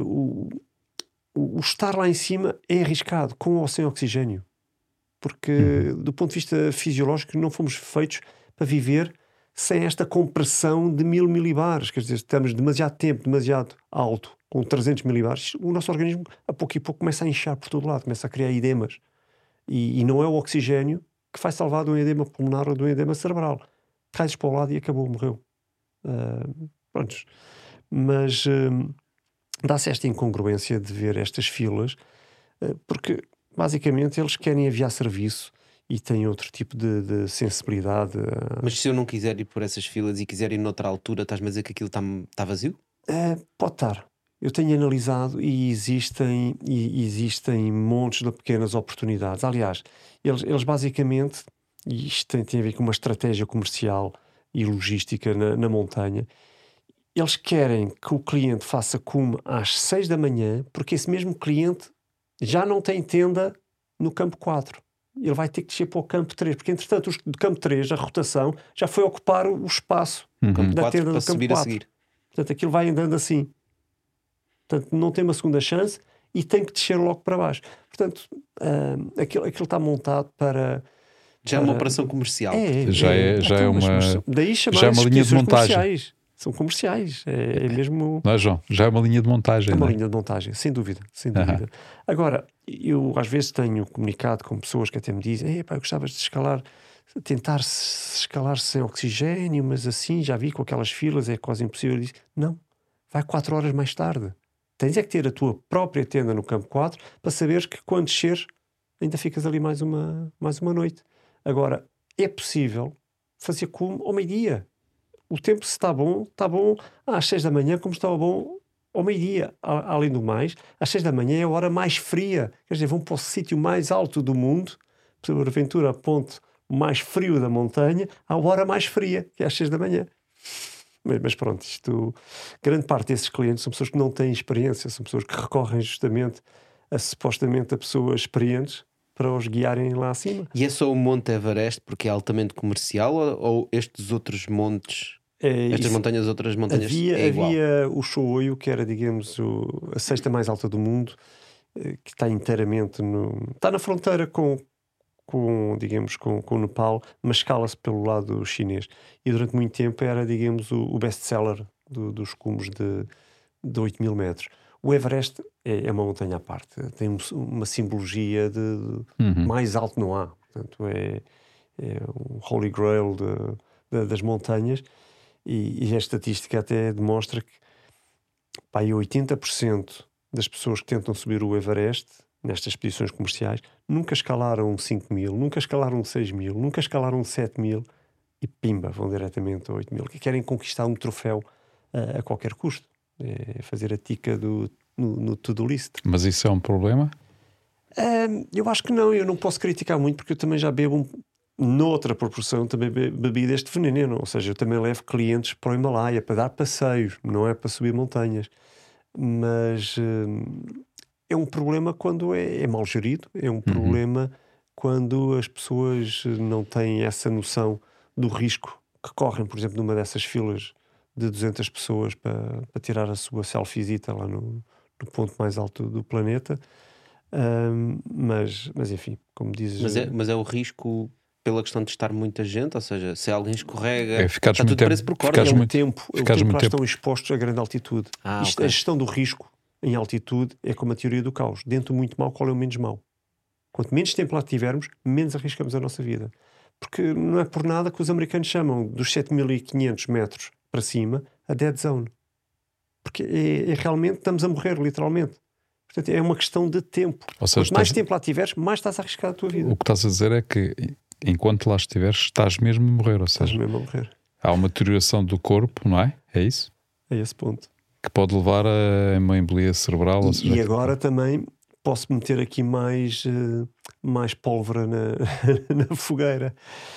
O estar lá em cima é arriscado, com ou sem oxigênio. Porque, do ponto de vista fisiológico, não fomos feitos para viver sem esta compressão de 1000 milibares. Quer dizer, estamos demasiado tempo, demasiado alto, com 300 milibares. O nosso organismo, a pouco e pouco, começa a inchar por todo lado, começa a criar edemas. E não é o oxigênio que vai salvar de um edema pulmonar ou de um edema cerebral. Cais para o lado e acabou, morreu. Prontos. Mas dá-se esta incongruência de ver estas filas, porque basicamente eles querem aviar serviço e têm outro tipo de sensibilidade. Mas se eu não quiser ir por essas filas e quiser ir noutra altura, estás-me a dizer que aquilo está vazio? Pode estar. Eu tenho analisado e existem montes de pequenas oportunidades. Aliás, eles basicamente, e isto tem a ver com uma estratégia comercial e logística na montanha, eles querem que o cliente faça cume às 6 da manhã, porque esse mesmo cliente já não tem tenda no campo 4. Ele vai ter que descer para o campo 3, porque entretanto do campo 3, a rotação, já foi ocupar o espaço da tenda do campo 4. A seguir. Portanto, aquilo vai andando assim. Portanto, não tem uma segunda chance e tem que descer logo para baixo. Portanto, aquilo está montado para Já é uma operação comercial. Já é uma daí já é uma linha de montagem. Comerciais. São comerciais. É mesmo... Não é, João? Já é uma linha de montagem. É uma linha de montagem, sem dúvida. Sem dúvida. Agora, eu às vezes tenho comunicado com pessoas que até me dizem: eu gostavas de escalar, tentar escalar sem oxigênio, mas assim, já vi com aquelas filas, é quase impossível. Eu disse: não, vai 4 horas mais tarde. Tens é que ter a tua própria tenda no campo 4 para saberes que quando desceres ainda ficas ali mais uma noite. Agora, é possível fazer como ao meio-dia. O tempo, se está bom às 6 da manhã, como estava bom ao meio-dia. Além do mais, às 6 da manhã é a hora mais fria. Quer dizer, vão para o sítio mais alto do mundo, porventura a ponto mais frio da montanha, à hora mais fria, que é às 6 da manhã. Mas pronto, grande parte desses clientes são pessoas que não têm experiência, são pessoas que recorrem justamente supostamente a pessoas experientes para os guiarem lá acima. E é só o Monte Everest porque é altamente comercial ou estes outros montes, outras montanhas é igual? Havia o Shohoyo, que era, digamos, a sexta mais alta do mundo, que está inteiramente está na fronteira com o Nepal, mas escala-se pelo lado chinês. E durante muito tempo era, digamos, o best-seller dos cumes de 8.000 metros. O Everest é uma montanha à parte. Tem uma simbologia de mais alto não há. Portanto, é um holy grail das montanhas. E a estatística até demonstra que 80% das pessoas que tentam subir o Everest nestas expedições comerciais nunca escalaram 5.000, nunca escalaram 6.000, nunca escalaram 7.000 e pimba, vão diretamente a 8.000, que querem conquistar um troféu a qualquer custo. É fazer a tica no to-do list. Mas isso é um problema? Eu acho que não. Eu não posso criticar muito porque eu também já bebo noutra proporção, também bebi deste veneno. Ou seja, eu também levo clientes para o Himalaia para dar passeios, não é para subir montanhas. Mas é um problema quando é mal gerido, é um problema quando as pessoas não têm essa noção do risco que correm, por exemplo, numa dessas filas de 200 pessoas para tirar a sua selfiezita lá no ponto mais alto do planeta. Mas enfim, como dizes... Mas é o risco pela questão de estar muita gente, ou seja, se alguém escorrega, está tudo preso por corda. É o tempo que lá estão expostos a grande altitude. Okay. A gestão do risco em altitude é como a teoria do caos. Dentro do muito mau, qual é o menos mau? Quanto menos tempo lá tivermos, menos arriscamos a nossa vida. Porque não é por nada que os americanos chamam dos 7.500 metros para cima a dead zone. Porque realmente estamos a morrer, literalmente. Portanto, é uma questão de tempo. Ou seja, quanto mais tempo lá tiveres, mais estás a arriscar a tua vida. O que estás a dizer é que enquanto lá estiveres, estás mesmo a morrer. Ou seja, estás mesmo a morrer. Há uma deterioração do corpo, não é? É isso? É esse ponto. Que pode levar a uma embolia cerebral. E agora também posso meter aqui mais pólvora na fogueira.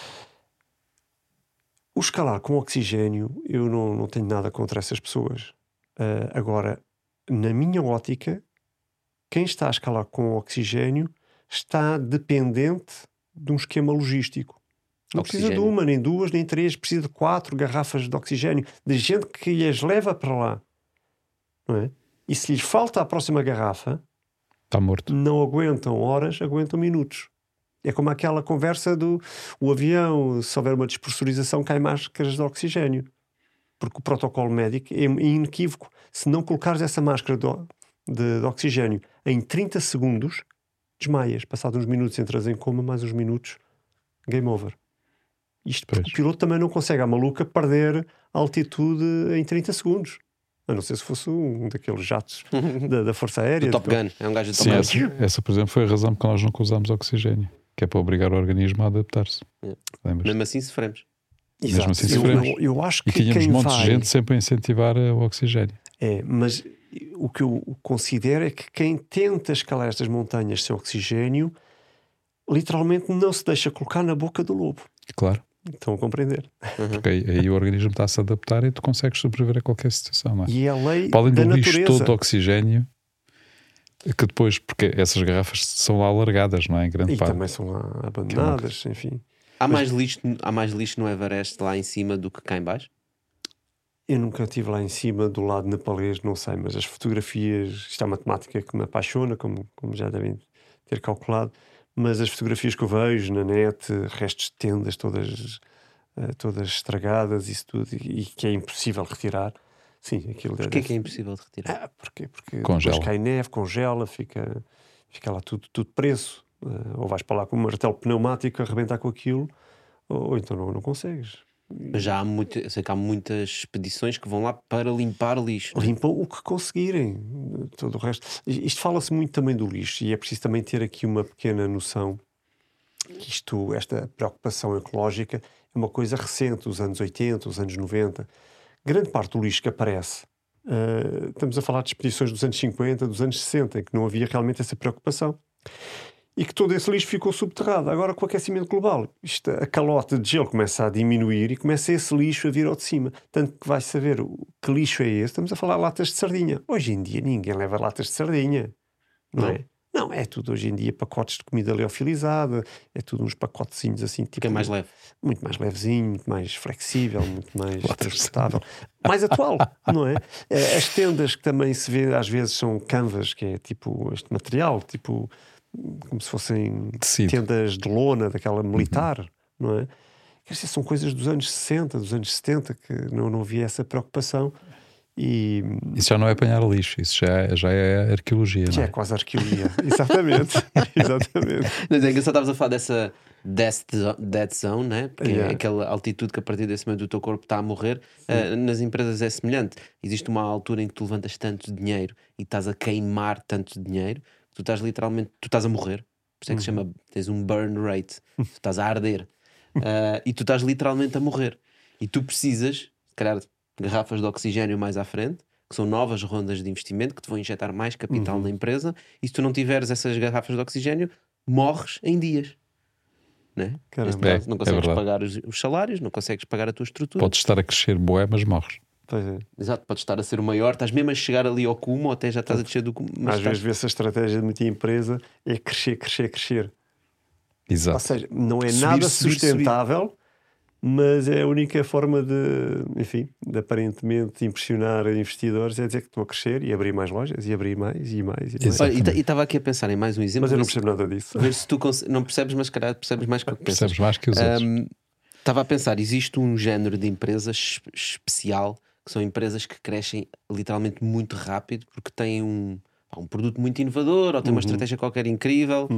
O escalar com oxigênio, eu não tenho nada contra essas pessoas. Agora, na minha ótica, quem está a escalar com oxigênio está dependente de um esquema logístico. Não precisa de uma, nem duas, nem três, precisa de 4 garrafas de oxigênio, de gente que lhes leva para lá. Não é? E se lhes falta a próxima garrafa, está morto. Não aguentam horas, aguentam minutos. É como aquela conversa o avião, se houver uma despressurização, cai máscaras de oxigênio. Porque o protocolo médico é inequívoco. Se não colocares essa máscara de oxigênio em 30 segundos, desmaias. Passados uns minutos entras em coma, mais uns minutos, game over. Isto porque o piloto também não consegue, a maluca, perder a altitude em 30 segundos. A não ser se fosse um daqueles jatos da Força Aérea. Do Top Gun. É um gajo do Top Gun. Essa, por exemplo, foi a razão porque nós nunca usamos oxigênio. Que é para obrigar o organismo a adaptar-se. Mesmo assim sofremos. Mesmo assim sofremos. Eu acho que e tínhamos quem montes de gente sempre a incentivar o oxigênio. Mas o que eu considero é que quem tenta escalar estas montanhas sem oxigênio literalmente não se deixa colocar na boca do lobo. Claro. Estão a compreender. Porque aí o organismo está a se adaptar e tu consegues sobreviver a qualquer situação. Não é? E é a lei para além da do natureza. lixo todo de oxigênio, que depois, porque essas garrafas são lá largadas, não é? Em grande e parte. também são lá abandonadas, enfim. Há mais lixo no Everest lá em cima do que cá em baixo? Eu nunca estive lá em cima do lado nepalês, não sei, mas as fotografias, isto é uma matemática que me apaixona, como já devem ter calculado, mas as fotografias que eu vejo na net, restos de tendas todas estragadas, isso tudo, e que é impossível retirar. Sim, aquilo Porquê que é impossível de retirar? Porque Congela. depois cai neve, congela, fica lá tudo preso. Ou vais para lá com um martelo pneumático a arrebentar com aquilo, ou então não consegues. Mas já há eu sei que há muitas expedições que vão lá para limpar lixo. Limpam o que conseguirem, todo o resto. Isto fala-se muito também do lixo, e é preciso também ter aqui uma pequena noção que esta preocupação ecológica é uma coisa recente, os anos 80, os anos 90. Grande parte do lixo que aparece, estamos a falar de expedições dos anos 50, dos anos 60, em que não havia realmente essa preocupação. E que todo esse lixo ficou subterrado. Agora, com o aquecimento global, a calota de gelo começa a diminuir e começa esse lixo a vir ao de cima. Tanto que vai saber que lixo é esse. Estamos a falar de latas de sardinha. Hoje em dia ninguém leva latas de sardinha. Não é? Não, é tudo hoje em dia pacotes de comida leofilizada, é tudo uns pacotezinhos assim, tipo... Que é mais leve. Muito mais levezinho, muito mais flexível, muito mais transportável. Mais atual, não é? As tendas que também se vê, às vezes, são canvas, que é tipo este material, tipo... como se fossem tendas de lona, daquela militar, não é? Quer dizer, são coisas dos anos 60, dos anos 70, que não havia essa preocupação. E... isso já não é apanhar lixo, isso já é arqueologia. Já não é? é quase arqueologia, exatamente. Exatamente. Mas é engraçado, estavas a falar dessa death zone, né? Porque é aquela altitude que a partir desse momento o teu corpo está a morrer. Nas empresas é semelhante. Existe uma altura em que tu levantas tanto dinheiro e estás a queimar tanto dinheiro, tu estás literalmente, tu estás a morrer. Por isso é que se chama, tens um burn rate, tu estás a arder. E tu estás literalmente a morrer. E tu precisas, se calhar, garrafas de oxigênio mais à frente, que são novas rondas de investimento que te vão injetar mais capital na empresa, e se tu não tiveres essas garrafas de oxigênio, morres em dias. Né? Neste caso, não consegues pagar os salários, não consegues pagar a tua estrutura. Podes estar a crescer bué, mas morres. Pois é. Exato, podes estar a ser o maior, estás mesmo a chegar ali ao cume, ou até já estás a descer do cume. Às vezes vê-se a estratégia de muita empresa é crescer. Exato. Ou seja, não é nada sustentável, mas é a única forma de aparentemente impressionar investidores, é dizer que estou a crescer e abrir mais lojas, e abrir mais e mais. Olha, e estava aqui a pensar em mais um exemplo. Mas eu não percebo nada disso. Ver se tu não percebes, mas calhar percebes mais que o que pensas. Percebes mais que os outros. Estava a pensar, existe um género de empresas especial, que são empresas que crescem literalmente muito rápido, porque têm um produto muito inovador, ou têm uma estratégia qualquer incrível.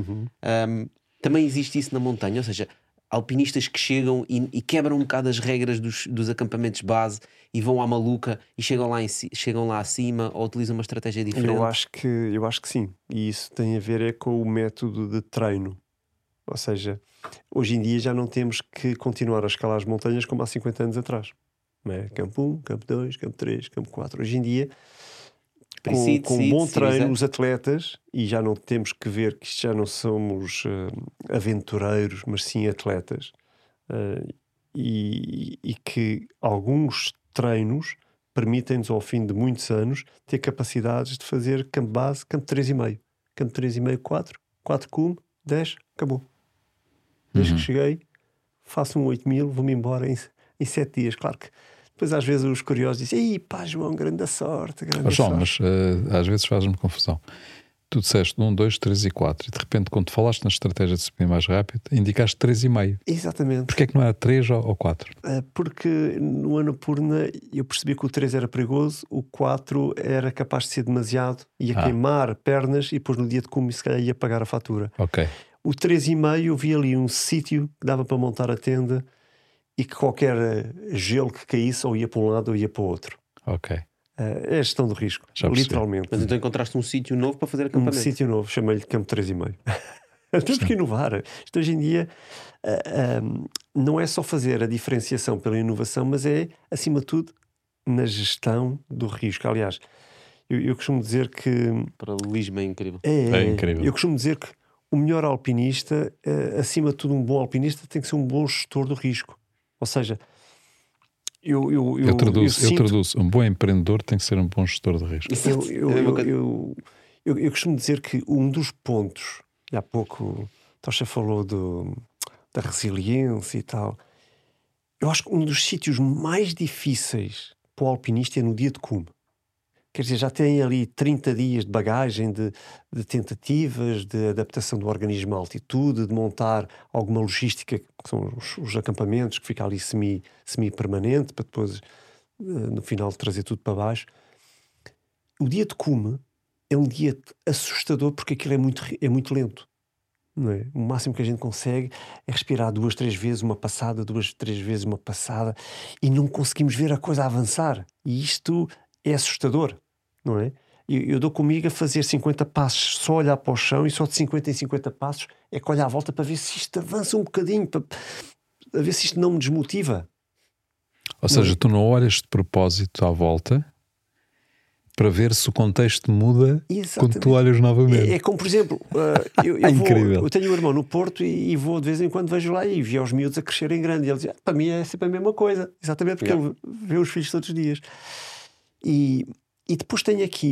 Também existe isso na montanha, ou seja, alpinistas que chegam e quebram um bocado as regras dos acampamentos base e vão à maluca e chegam lá acima, ou utilizam uma estratégia diferente. Eu acho que sim. E isso tem a ver com o método de treino. Ou seja, hoje em dia já não temos que continuar a escalar as montanhas como há 50 anos atrás. Não é? Campo 1, campo 2, campo 3, campo 4. Hoje em dia, com um bom treino, os atletas, e já não temos que ver que já não somos aventureiros, mas sim atletas, e que alguns treinos permitem-nos, ao fim de muitos anos, ter capacidades de fazer campo base, campo 3,5. Campo 3,5, 4 cume, 10, acabou. Desde que cheguei, faço um 8.000, vou-me embora em 7 dias. Claro que depois às vezes os curiosos dizem: "Ei pá, João, grande sorte, grande João, sorte." mas às vezes faz-me confusão. Tu disseste 1, 2, 3 e 4 e de repente quando falaste na estratégia de subir mais rápido indicaste 3,5. Exatamente. Porquê é que não era 3 ou 4? Porque no Annapurna eu percebi que o 3 era perigoso, o 4 era capaz de ser demasiado, ia queimar pernas e depois no dia de cume se calhar ia pagar a fatura. Ok. O 3,5 eu vi ali um sítio que dava para montar a tenda e que qualquer gelo que caísse ou ia para um lado ou ia para o outro. Ok. É a gestão do risco, literalmente. Mas então encontraste um sítio novo para fazer acampamento. Um sítio novo, chamei-lhe Campo 3,5. Temos que inovar. Isto hoje em dia não é só fazer a diferenciação pela inovação, mas é, acima de tudo, na gestão do risco. Aliás, eu costumo dizer que... Paralelismo é incrível. É incrível. Eu costumo dizer que o melhor alpinista, acima de tudo um bom alpinista, tem que ser um bom gestor do risco. Ou seja, eu traduzo. Um bom empreendedor tem que ser um bom gestor de risco. Eu costumo dizer que um dos pontos, e há pouco Tocha falou da resiliência e tal, eu acho que um dos sítios mais difíceis para o alpinista é no dia de cume. Quer dizer, já têm ali 30 dias de bagagem de tentativas, de adaptação do organismo à altitude, de montar alguma logística, que são os acampamentos, que fica ali semi-permanente, para depois, no final, trazer tudo para baixo. O dia de cume é um dia assustador, porque aquilo é muito lento. Não é? O máximo que a gente consegue é respirar 2, 3 vezes uma passada, 2, 3 vezes uma passada, e não conseguimos ver a coisa avançar. E isto é assustador, não é? Eu dou comigo a fazer 50 passos, só olhar para o chão, e só de 50 em 50 passos é que olhar à volta para ver se isto avança um bocadinho, para ver se isto não me desmotiva. Ou seja, tu não olhas de propósito à volta para ver se o contexto muda. Exatamente. Quando tu olhas novamente. É como, por exemplo, eu tenho um irmão no Porto e vou de vez em quando, vejo lá e vi os miúdos a crescerem grande. E ele diz, para mim é sempre a mesma coisa. Exatamente, porque ele vê os filhos todos os dias. E depois tenho aqui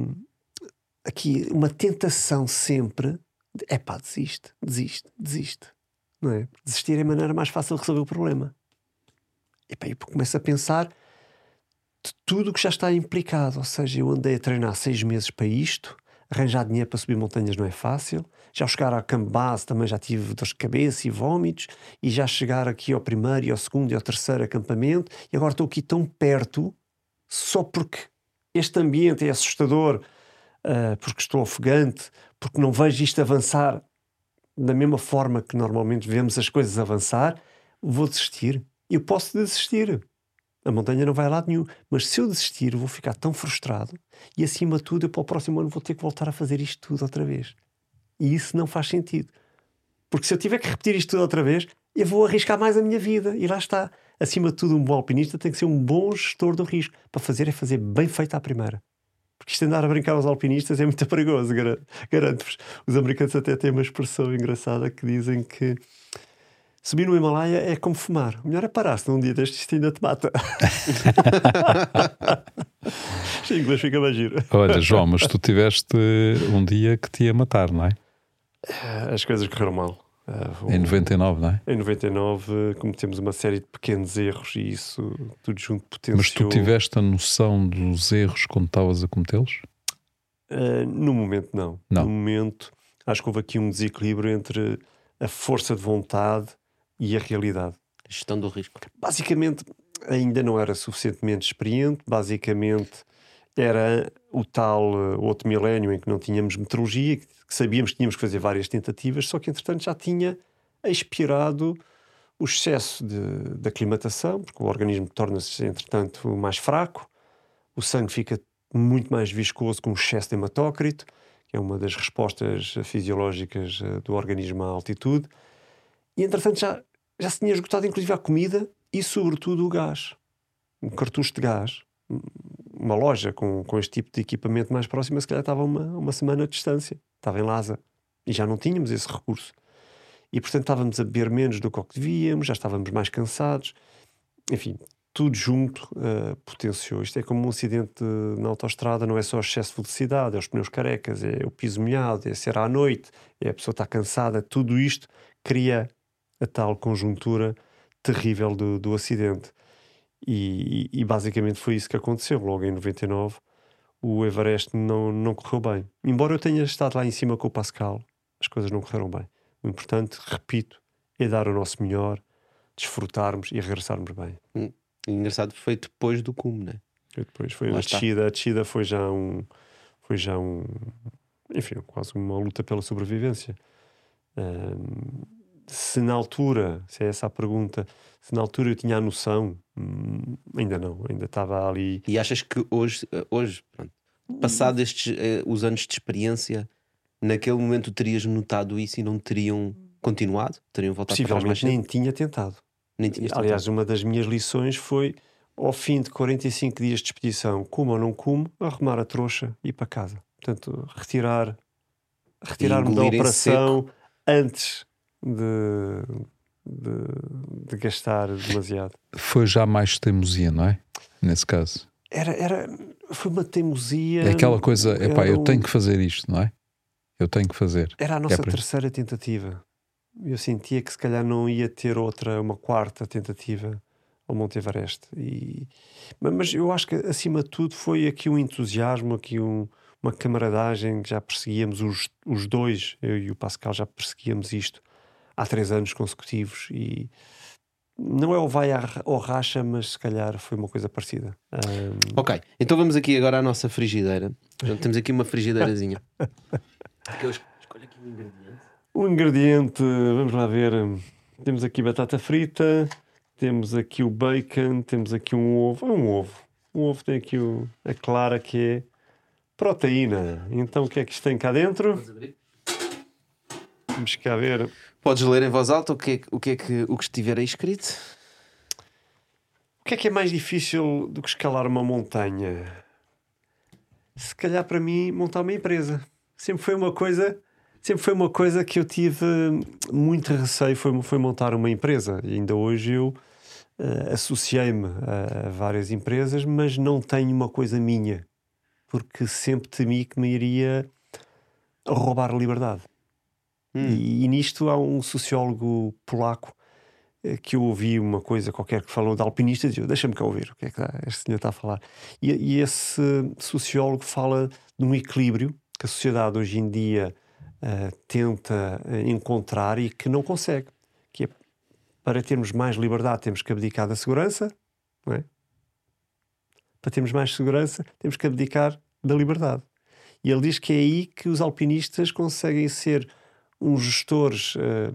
uma tentação sempre de, desiste. Não é? Desistir é a maneira mais fácil de resolver o problema. Eu começo a pensar de tudo o que já está implicado. Ou seja, eu andei a treinar 6 meses para isto, arranjar dinheiro para subir montanhas não é fácil, já chegar à camp base também já tive dores de cabeça e vómitos, e já chegar aqui ao primeiro e ao segundo e ao terceiro acampamento, e agora estou aqui tão perto, só porque este ambiente é assustador, porque estou ofegante, porque não vejo isto avançar da mesma forma que normalmente vemos as coisas avançar, vou desistir. Eu posso desistir. A montanha não vai a lado nenhum. Mas se eu desistir, vou ficar tão frustrado, e acima de tudo, eu para o próximo ano vou ter que voltar a fazer isto tudo outra vez. E isso não faz sentido. Porque se eu tiver que repetir isto tudo outra vez, eu vou arriscar mais a minha vida. E lá está. Acima de tudo, um bom alpinista tem que ser um bom gestor do risco. Para fazer é fazer bem feito à primeira. Porque isto de andar a brincar aos alpinistas é muito perigoso, garanto-vos. Os americanos até têm uma expressão engraçada que dizem que subir no Himalaia é como fumar. O melhor é parar-se num dia destes, isto ainda te mata. Em inglês fica mais giro. Olha, João, mas tu tiveste um dia que te ia matar, não é? As coisas correram mal. Em 99, não é? Em 99 cometemos uma série de pequenos erros e isso tudo junto potenciou. Mas tu tiveste a noção dos erros quando estavas a cometê-los? No momento não. No momento acho que houve aqui um desequilíbrio entre a força de vontade e a realidade. A gestão do risco. Basicamente ainda não era suficientemente experiente, basicamente era o tal outro milénio em que não tínhamos meteorologia, que sabíamos que tínhamos que fazer várias tentativas, só que entretanto já tinha expirado o excesso de aclimatação, porque o organismo torna-se entretanto mais fraco, o sangue fica muito mais viscoso com o excesso de hematócrito, que é uma das respostas fisiológicas do organismo à altitude, e entretanto já se tinha esgotado inclusive a comida e sobretudo o gás, um cartucho de gás. Uma loja com este tipo de equipamento mais próxima se calhar estava uma semana de distância, estava em Lhasa, e já não tínhamos esse recurso, e portanto estávamos a beber menos do que devíamos, já estávamos mais cansados, enfim, tudo junto potenciou. Isto é como um acidente na autoestrada, não é só excesso de velocidade, é os pneus carecas, é o piso molhado, é ser à noite, é a pessoa estar cansada, tudo isto cria a tal conjuntura terrível do acidente. E basicamente foi isso que aconteceu. Logo em 99 o Everest não correu bem, embora eu tenha estado lá em cima com o Pascal, as coisas não correram bem. O importante, repito, é dar o nosso melhor, desfrutarmos e regressarmos bem. Engraçado, foi depois do cume, não é? Depois foi a descida foi já enfim, quase uma luta pela sobrevivência. Se na altura, se é essa a pergunta, se na altura eu tinha a noção, ainda não, ainda estava ali. E achas que hoje pronto, passado os anos de experiência, naquele momento terias notado isso e não teriam continuado? Teriam voltado para trás mais cedo? Nem tinha tentado. Aliás, uma das minhas lições foi, ao fim de 45 dias de expedição, como ou não como, arrumar a trouxa e ir para casa. Portanto, retirar-me da operação antes de gastar demasiado. Foi já mais teimosia, não é? Nesse caso. Foi uma teimosia. É aquela coisa, eu tenho que fazer isto, não é? Eu tenho que fazer. Era a nossa terceira tentativa. Eu sentia que se calhar não ia ter uma quarta tentativa ao Monte Everest. Mas eu acho que, acima de tudo, foi aqui um entusiasmo, aqui uma camaradagem que já perseguíamos os dois, eu e o Pascal já perseguíamos isto há 3 anos consecutivos e não é o vai ao racha, mas se calhar foi uma coisa parecida. Ok, então vamos aqui agora à nossa frigideira. Então, temos aqui uma frigideirazinha. Eu escolho aqui um ingrediente. Um ingrediente, vamos lá ver. Temos aqui batata frita, temos aqui o bacon, temos aqui um ovo. Um ovo tem aqui a clara que é proteína. Então o que é que isto tem cá dentro? Vamos cá ver. Podes ler em voz alta o que estiver aí escrito? O que é mais difícil do que escalar uma montanha? Se calhar para mim montar uma empresa. Sempre foi uma coisa que eu tive muito receio, foi montar uma empresa. E ainda hoje eu associei-me a várias empresas, mas não tenho uma coisa minha, porque sempre temi que me iria roubar a liberdade. E nisto há um sociólogo polaco que eu ouvi uma coisa qualquer que falou de alpinistas e eu, deixa-me cá ouvir o que é que este senhor está a falar. E esse sociólogo fala de um equilíbrio que a sociedade hoje em dia tenta encontrar e que não consegue, que é, para termos mais liberdade temos que abdicar da segurança, não é? Para termos mais segurança temos que abdicar da liberdade. E ele diz que é aí que os alpinistas conseguem ser uns gestores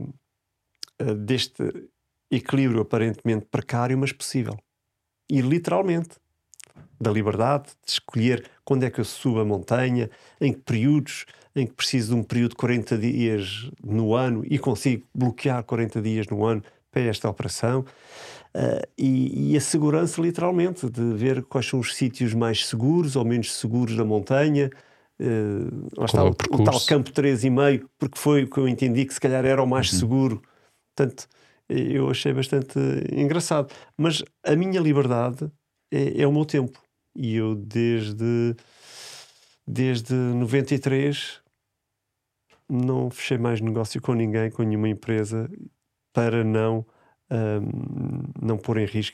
deste equilíbrio aparentemente precário, mas possível. E literalmente da liberdade de escolher quando é que eu subo a montanha, em que períodos, em que preciso de um período de 40 dias no ano e consigo bloquear 40 dias no ano para esta operação. E a segurança, literalmente, de ver quais são os sítios mais seguros ou menos seguros da montanha. Lá está o tal campo 3,5, porque foi o que eu entendi que se calhar era o mais seguro. Portanto, eu achei bastante engraçado. Mas a minha liberdade é o meu tempo. E eu desde 93 não fechei mais negócio com ninguém, com nenhuma empresa, para não pôr em risco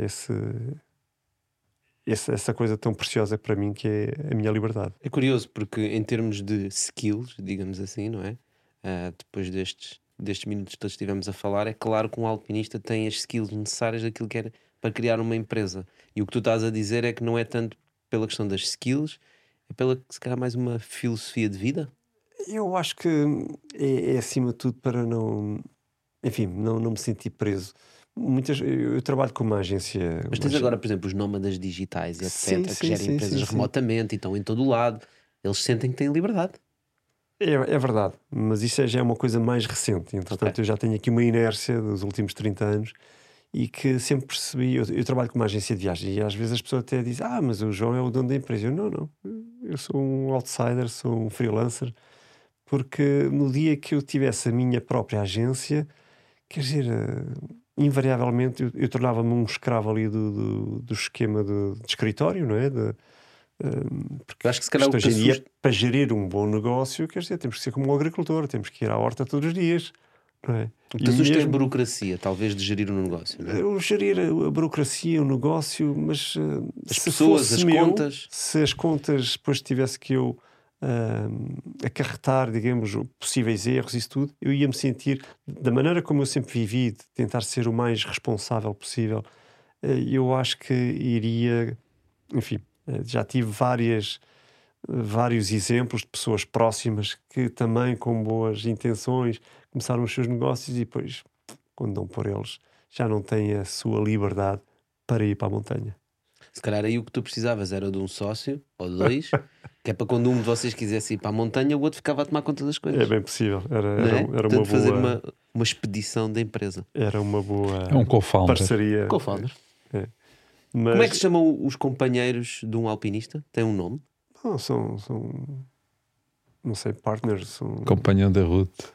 essa coisa tão preciosa para mim que é a minha liberdade. É curioso porque em termos de skills, digamos assim, não é? Depois destes minutos que todos estivemos a falar, é claro que um alpinista tem as skills necessárias daquilo que era para criar uma empresa. E o que tu estás a dizer é que não é tanto pela questão das skills, é pela, se calhar, mais uma filosofia de vida? Eu acho que é acima de tudo para não me sentir preso. Eu trabalho com uma agência. Mas tens agora, por exemplo, os nómadas digitais e etc., que gerem empresas remotamente e estão em todo o lado. Eles sentem que têm liberdade. É verdade, mas isso já é uma coisa mais recente. Entretanto, eu já tenho aqui uma inércia dos últimos 30 anos e que sempre percebi. Eu trabalho com uma agência de viagem e às vezes as pessoas até dizem: mas o João é o dono da empresa. Eu não. Eu sou um outsider, sou um freelancer, porque no dia que eu tivesse a minha própria agência, quer dizer, invariavelmente eu tornava-me um escravo ali do esquema de escritório, não é? Porque acho que se calhar hoje em dia, para gerir um bom negócio, quer dizer, temos que ser como um agricultor, temos que ir à horta todos os dias, não é? O que assusta é a burocracia, talvez, de gerir um negócio, não é? Eu gerir a burocracia, o negócio, mas as pessoas, as contas. Se as contas depois tivesse que eu acarretar, digamos, possíveis erros, isso tudo, eu ia me sentir, da maneira como eu sempre vivi, de tentar ser o mais responsável possível, eu acho que iria, enfim, já tive vários exemplos de pessoas próximas que também com boas intenções começaram os seus negócios e depois, quando dão por eles, já não têm a sua liberdade para ir para a montanha. Se calhar aí o que tu precisavas era de um sócio, ou de 2, que é para quando um de vocês quisesse ir para a montanha, o outro ficava a tomar conta das coisas. É bem possível. Era uma boa... fazer uma expedição da empresa. Era uma boa um co-founder. Parceria. Co-founder. Mas... Como é que se chamam os companheiros de um alpinista? Tem um nome? Não, são não sei, partners. Companhão da route.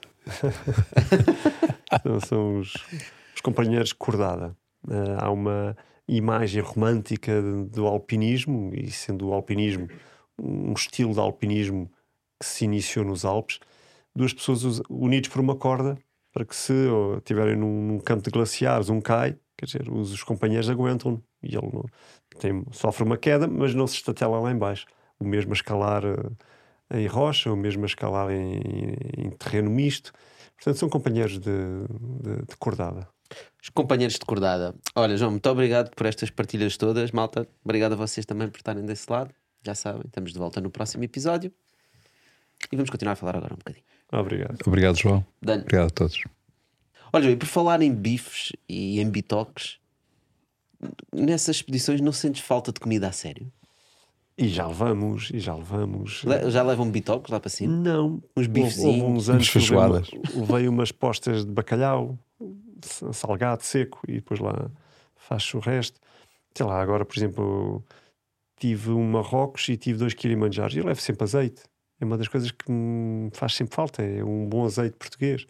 São os companheiros de cordada. Há uma imagem romântica do alpinismo, e sendo o alpinismo um estilo de alpinismo que se iniciou nos Alpes, 2 pessoas unidas por uma corda para que se estiverem num campo de glaciares, um cai Quer dizer, os companheiros aguentam e ele sofre uma queda, mas não se estatela lá em baixo. O mesmo a escalar em rocha, o mesmo a escalar em terreno misto. Portanto, são companheiros de cordada. Os companheiros de cordada. Olha, João, muito obrigado por estas partilhas todas. Malta, obrigado a vocês também por estarem desse lado. Já sabem, estamos de volta no próximo episódio. E vamos continuar a falar agora um bocadinho. Obrigado. Obrigado, João. Dano. Obrigado a todos. Olha, João, e por falar em bifes e em bitoques, nessas expedições não sentes falta de comida a sério? E já levamos. Já levam bitoques lá para cima? Não. Uns bifezinhos? Houve uns anos que feijoadas. levei umas postas de bacalhau, salgado, seco, e depois lá faço o resto. Sei lá, agora, por exemplo, tive um Marrocos e tive 2 Kilimanjaros. E eu levo sempre azeite. É uma das coisas que me faz sempre falta. É um bom azeite português.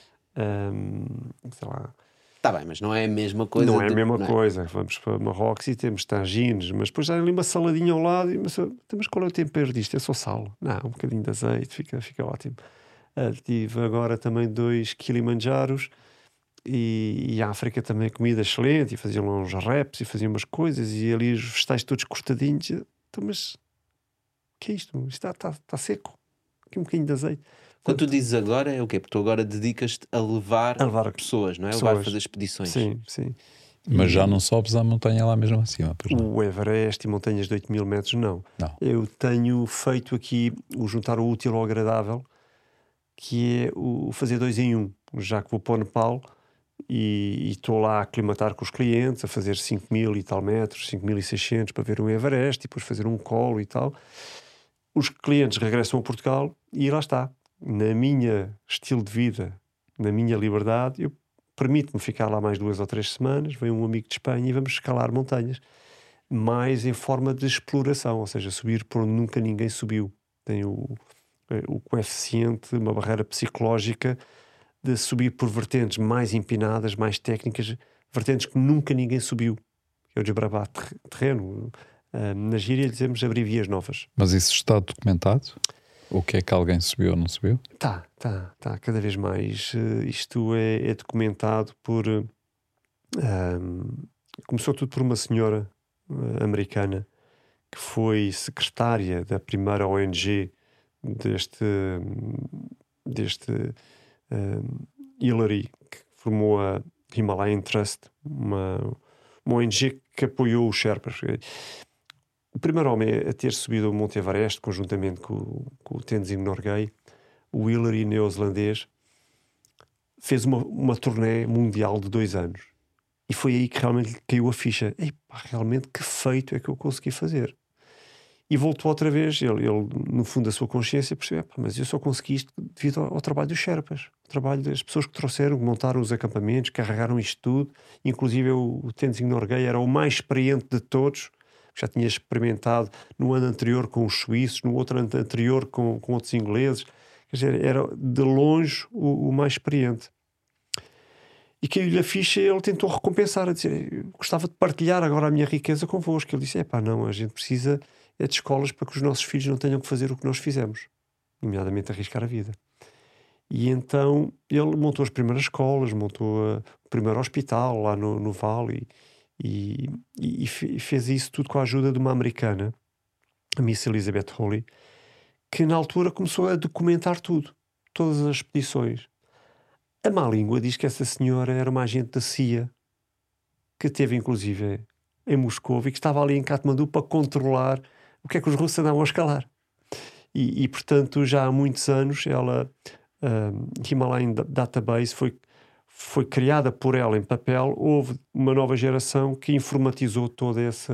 Sei lá. Está bem, mas não é a mesma coisa. Não é a mesma coisa. Vamos para Marrocos e temos tangines, mas depois há ali uma saladinha ao lado. Mas qual é o tempero disto? É só sal? Não, um bocadinho de azeite, fica ótimo. Tive agora também 2 Kilimanjaros e a África também comida excelente. E faziam lá uns reps e faziam umas coisas e ali os vegetais todos cortadinhos. Então, mas o que é isto? Isto está seco. Aqui um bocadinho de azeite. Quando tu dizes agora é o quê? Porque tu agora dedicas-te a levar pessoas, não é? Pessoas. Levar a fazer expedições. Sim. Mas já não sobes a montanha lá mesmo acima? Pois não? O Everest e montanhas de 8.000 metros, não. Não. Eu tenho feito aqui o juntar o útil ao agradável, que é o fazer 2 em 1. Já que vou para o Nepal e estou lá a aclimatar com os clientes, a fazer 5.000 e tal metros, 5.600 para ver o Everest e depois fazer um colo e tal. Os clientes regressam a Portugal e lá está. Na minha estilo de vida, na minha liberdade, eu permito-me ficar lá mais 2 ou 3 semanas, vem um amigo de Espanha e vamos escalar montanhas, mais em forma de exploração, ou seja, subir por onde nunca ninguém subiu. Tem o coeficiente, uma barreira psicológica de subir por vertentes mais empinadas, mais técnicas, vertentes que nunca ninguém subiu. É o desbravar terreno. Na gíria dizemos abrir vias novas. Mas isso está documentado? O que é que alguém subiu ou não subiu? Tá. Cada vez mais isto é documentado por... começou tudo por uma senhora americana que foi secretária da primeira ONG deste Hillary, que formou a Himalayan Trust, uma ONG que apoiou os Sherpas. O primeiro homem a ter subido o Monte Everest, conjuntamente com o Tenzing Norgay, o Hillary neozelandês, fez uma turnê mundial de 2 anos. E foi aí que realmente caiu a ficha. Realmente que feito é que eu consegui fazer? E voltou outra vez, ele no fundo da sua consciência, percebeu, mas eu só consegui isto devido ao trabalho dos Sherpas, o trabalho das pessoas que trouxeram, que montaram os acampamentos, carregaram isto tudo. Inclusive o Tenzing Norgay era o mais experiente de todos, já tinha experimentado no ano anterior com os suíços, no outro ano anterior com outros ingleses. Quer dizer, era de longe o mais experiente. E caiu-lhe a ficha e ele tentou recompensar, a dizer, eu gostava de partilhar agora a minha riqueza convosco. Ele disse, não, a gente precisa de escolas para que os nossos filhos não tenham que fazer o que nós fizemos, nomeadamente arriscar a vida. E então ele montou as primeiras escolas, montou o primeiro hospital lá no Vale e fez isso tudo com a ajuda de uma americana, a Miss Elizabeth Hawley, que na altura começou a documentar tudo, todas as expedições. A má língua diz que essa senhora era uma agente da CIA, que teve inclusive em Moscou e que estava ali em Katmandu para controlar o que é que os russos andavam a escalar. E portanto, já há muitos anos, Himalayan Database foi criada por ela em papel. Houve uma nova geração que informatizou toda essa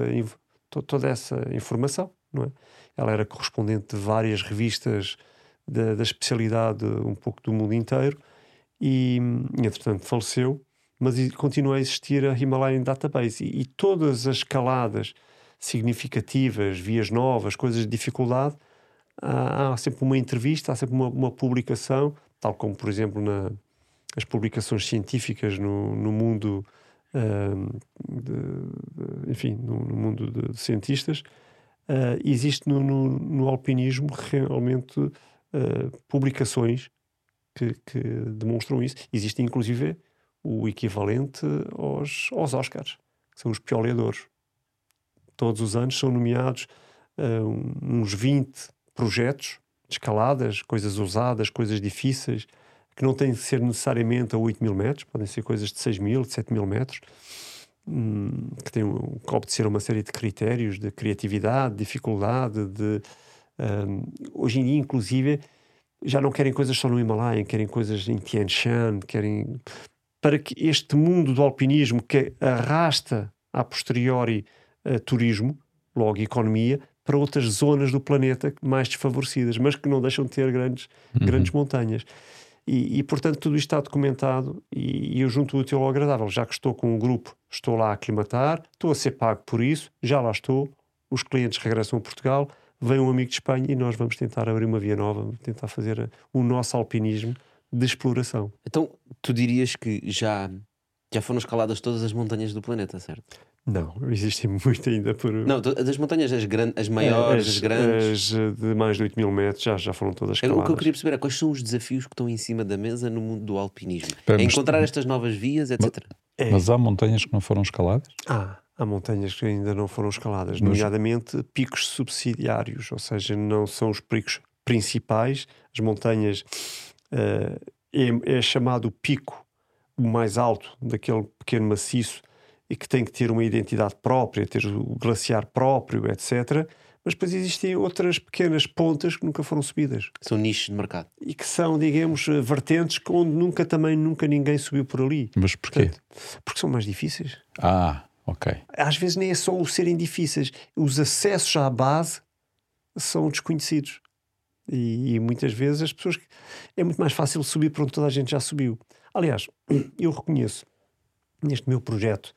informação, não é? Ela era correspondente de várias revistas da especialidade um pouco do mundo inteiro e entretanto faleceu, mas continua a existir a Himalayan Database e todas as escaladas significativas, vias novas, coisas de dificuldade, há sempre uma entrevista, há sempre uma publicação, tal como por exemplo as publicações científicas no mundo no mundo de cientistas. Existe no alpinismo realmente publicações que demonstram isso. Existe inclusive o equivalente aos Oscars, que são os pioleiadores. Todos os anos são nomeados uns 20 projetos de escaladas, coisas ousadas, coisas difíceis, que não têm de ser necessariamente a 8 mil metros, podem ser coisas de 6 mil, de 7 mil metros, que têm que obedecer a uma série de critérios de criatividade, de dificuldade, hoje em dia, inclusive, já não querem coisas só no Himalaia, querem coisas em Tian Shan, querem... Para que este mundo do alpinismo, que arrasta a posteriori turismo, logo economia, para outras zonas do planeta mais desfavorecidas, mas que não deixam de ter grandes montanhas. E, portanto, tudo isto está documentado e eu junto o útil ao agradável. Já que estou com um grupo, estou lá a aclimatar, estou a ser pago por isso, já lá estou, os clientes regressam a Portugal, vem um amigo de Espanha e nós vamos tentar abrir uma via nova, vamos tentar fazer o nosso alpinismo de exploração. Então, tu dirias que já foram escaladas todas as montanhas do planeta, certo? Não, existem muito ainda por... Não, das montanhas, as maiores, as grandes... As de mais de 8 mil metros já foram todas escaladas. O que eu queria perceber é quais são os desafios que estão em cima da mesa no mundo do alpinismo. Espera, encontrar estas novas vias, etc. Mas há montanhas que não foram escaladas? Há montanhas que ainda não foram escaladas, nomeadamente picos subsidiários, ou seja, não são os picos principais. As montanhas é chamado pico o mais alto daquele pequeno maciço e que tem que ter uma identidade própria, ter o glaciar próprio, etc. Mas depois existem outras pequenas pontas que nunca foram subidas. São nichos de mercado. E que são, digamos, vertentes onde nunca ninguém subiu por ali. Mas porquê? Portanto, porque são mais difíceis. Ok. Às vezes nem é só o serem difíceis. Os acessos à base são desconhecidos. E muitas vezes as pessoas... É muito mais fácil subir por onde toda a gente já subiu. Aliás, eu reconheço neste meu projeto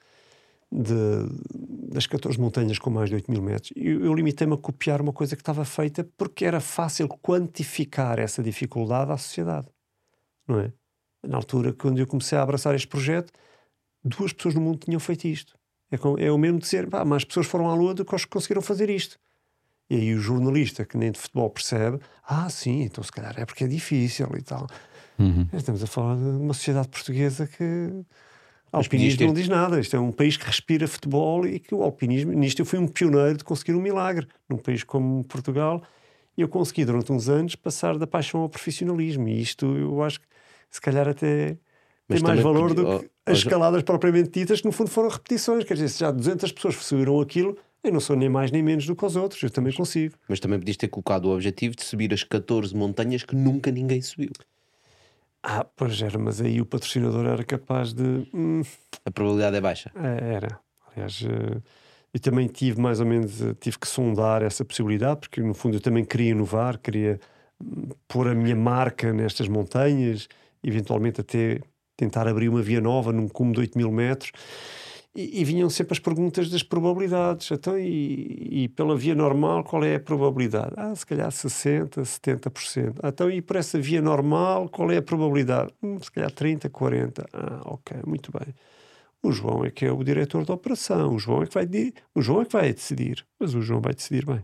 das 14 montanhas com mais de 8 mil metros, eu limitei-me a copiar uma coisa que estava feita porque era fácil quantificar essa dificuldade à sociedade. Não é? Na altura, quando eu comecei a abraçar este projeto, 2 pessoas no mundo tinham feito isto. É o mesmo dizer, mais pessoas foram à Lua do que conseguiram fazer isto. E aí o jornalista, que nem de futebol percebe, sim, então se calhar é porque é difícil e tal. Estamos a falar de uma sociedade portuguesa que alpinismo não diz nada. Isto é um país que respira futebol e que o alpinismo... Nisto eu fui um pioneiro de conseguir um milagre. Num país como Portugal, eu consegui durante uns anos passar da paixão ao profissionalismo. E isto eu acho que se calhar até tem mais valor do que as escaladas propriamente ditas, que no fundo foram repetições. Quer dizer, se já 200 pessoas subiram aquilo, eu não sou nem mais nem menos do que os outros. Eu também consigo. Mas também podias ter colocado o objetivo de subir as 14 montanhas que nunca ninguém subiu. Pois era, mas aí o patrocinador era capaz de... A probabilidade é baixa. Era. Aliás, eu também tive que sondar essa possibilidade, porque no fundo eu também queria inovar, queria pôr a minha marca nestas montanhas, eventualmente até tentar abrir uma via nova num cume de 8 mil metros. E vinham sempre as perguntas das probabilidades. Então, e pela via normal, qual é a probabilidade? Se calhar 60%, 70%. Então, e por essa via normal, qual é a probabilidade? Se calhar 30%, 40%. Ok, muito bem. O João é que é o diretor da operação. O João é que vai decidir. Mas o João vai decidir bem.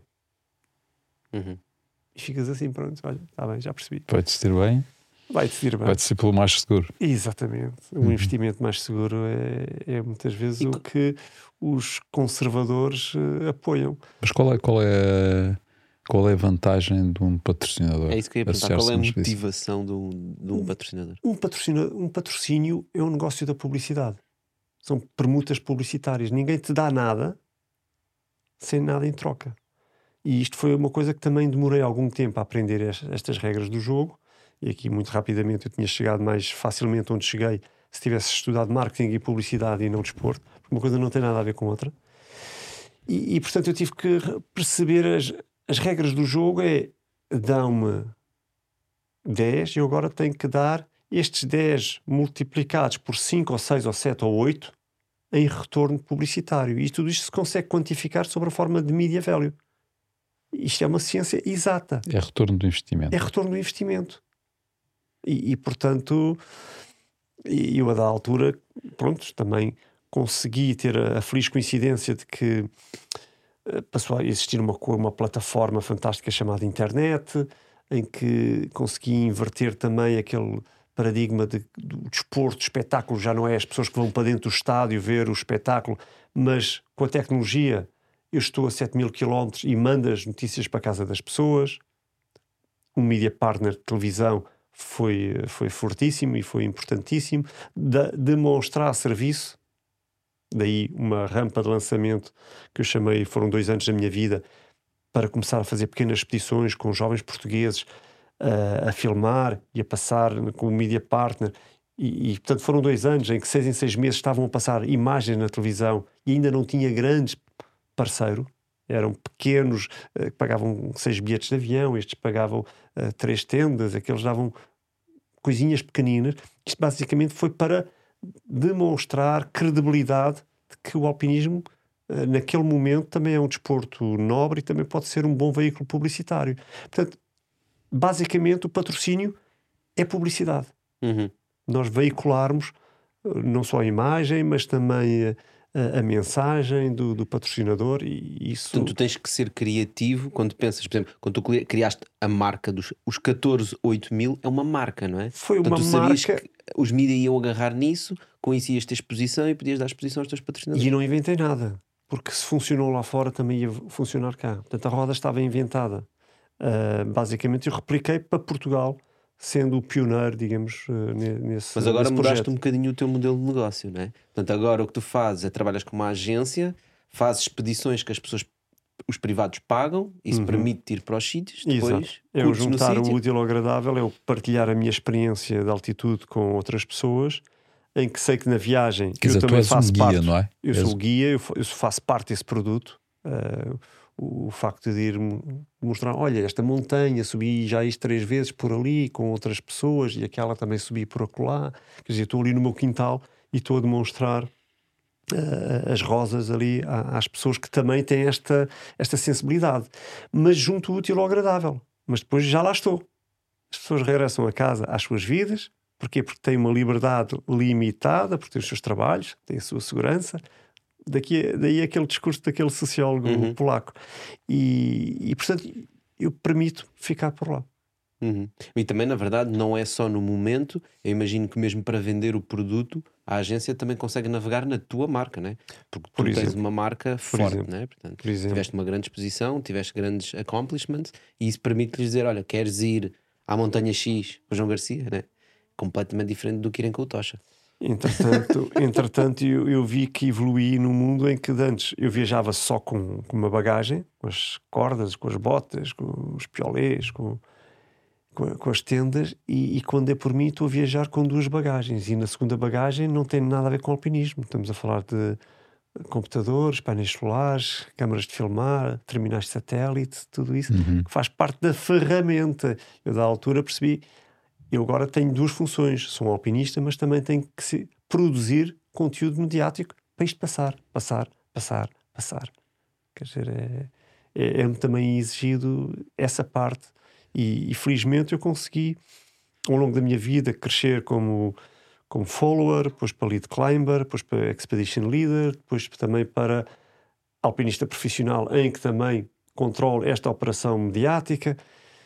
E ficas assim, pronto, olha, está bem, já percebi. Vai decidir bem. Vai decidir bem. Vai decidir pelo mais seguro. Exatamente. O investimento mais seguro é muitas vezes o que os conservadores apoiam. Mas qual é a vantagem de um patrocinador? É isso que eu ia perguntar. Qual é a motivação de um patrocinador? Um patrocínio é um negócio da publicidade. São permutas publicitárias. Ninguém te dá nada sem nada em troca. E isto foi uma coisa que também demorei algum tempo a aprender estas regras do jogo. E aqui muito rapidamente eu tinha chegado mais facilmente onde cheguei se tivesse estudado marketing e publicidade e não desporto, porque uma coisa não tem nada a ver com outra. E portanto eu tive que perceber as regras do jogo. Dão-me 10 e eu agora tenho que dar estes 10 multiplicados por 5 ou 6 ou 7 ou 8 em retorno publicitário. E tudo isto se consegue quantificar sobre a forma de media value. Isto é uma ciência exata. É retorno do investimento. É retorno do investimento. E portanto, eu a da altura, pronto, também consegui ter a feliz coincidência de que passou a existir uma plataforma fantástica chamada internet, em que consegui inverter também aquele paradigma do desporto, do espetáculo, já não é as pessoas que vão para dentro do estádio ver o espetáculo, mas com a tecnologia eu estou a 7.000 km e mando as notícias para a casa das pessoas. Um media partner de televisão foi fortíssimo e foi importantíssimo. Demonstrar serviço, daí uma rampa de lançamento que eu chamei, foram 2 anos da minha vida, para começar a fazer pequenas expedições com jovens portugueses, a filmar e a passar com o media partner. E portanto foram 2 anos em que 6 em 6 meses estavam a passar imagens na televisão e ainda não tinha grandes parceiros. Eram pequenos, que pagavam 6 bilhetes de avião, estes pagavam 3 tendas, aqueles davam coisinhas pequeninas. Isto basicamente foi para demonstrar credibilidade de que o alpinismo, naquele momento, também é um desporto nobre e também pode ser um bom veículo publicitário. Portanto, basicamente o patrocínio é publicidade. Nós veicularmos não só a imagem, mas também a mensagem do patrocinador, e isso... Portanto, tu tens que ser criativo quando pensas, por exemplo, quando tu criaste a marca dos os 14.8000, é uma marca, não é? Foi Portanto, uma tu sabias marca... que os mídias iam agarrar nisso, com isso ias ter exposição e podias dar exposição aos teus patrocinadores. E não inventei nada, porque se funcionou lá fora também ia funcionar cá. Portanto, a roda estava inventada. Basicamente eu repliquei para Portugal, sendo o pioneiro, digamos, nesse Mas agora mudaste projeto. um bocadinho o teu modelo de negócio, não é? Portanto, agora o que tu fazes é trabalhas com uma agência, fazes expedições que as pessoas, os privados pagam, isso permite ir para os sítios, depois é o juntar o útil ao agradável, é o partilhar a minha experiência de altitude com outras pessoas, em que sei que na viagem eu também faço parte, não é? Eu sou o guia, eu faço parte desse produto. O facto de ir mostrar, olha, esta montanha subi já isto 3 vezes por ali com outras pessoas e aquela também subi por acolá, quer dizer, estou ali no meu quintal e estou a demonstrar as rosas ali às pessoas que também têm esta sensibilidade, mas junto o útil ao agradável. Mas depois já lá estou, as pessoas regressam a casa às suas vidas. Porquê? Porque têm uma liberdade limitada, porque têm os seus trabalhos, têm a sua segurança. Daí aquele discurso daquele sociólogo polaco. E portanto, eu permito ficar por lá. E também, na verdade, não é só no momento. Eu imagino que mesmo para vender o produto, a agência também consegue navegar na tua marca, né? Porque tu tens uma marca forte, né? Portanto, tiveste uma grande exposição, tiveste grandes accomplishments, e isso permite-lhes dizer, olha, queres ir à Montanha X com o João Garcia, né? Completamente diferente do que irem com o Tocha. Entretanto eu vi que evoluí num mundo em que antes eu viajava só com uma bagagem, com as cordas, com as botas, com os piolés, com as tendas, e quando é por mim estou a viajar com 2 bagagens, e na segunda bagagem não tem nada a ver com alpinismo. Estamos a falar de computadores, painéis solares, câmaras de filmar, terminais de satélite, tudo isso que faz parte da ferramenta. Eu da altura percebi, eu agora tenho 2 funções, sou um alpinista, mas também tenho que produzir conteúdo mediático para isto passar. Quer dizer, é-me também exigido essa parte, e felizmente eu consegui ao longo da minha vida crescer como follower, depois para lead climber, depois para expedition leader, depois também para alpinista profissional, em que também controlo esta operação mediática.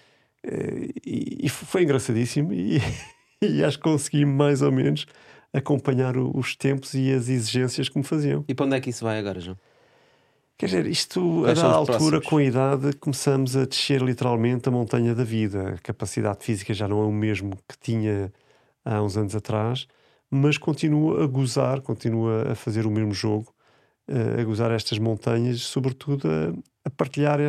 E foi engraçadíssimo, e acho que consegui mais ou menos acompanhar os tempos e as exigências que me faziam. E para onde é que isso vai agora, João? Quer dizer, isto a da altura, com a idade, começamos a descer literalmente a montanha da vida. A capacidade física já não é o mesmo que tinha há uns anos atrás, mas continuo a gozar, continuo a fazer o mesmo jogo, a gozar estas montanhas, sobretudo a partilhar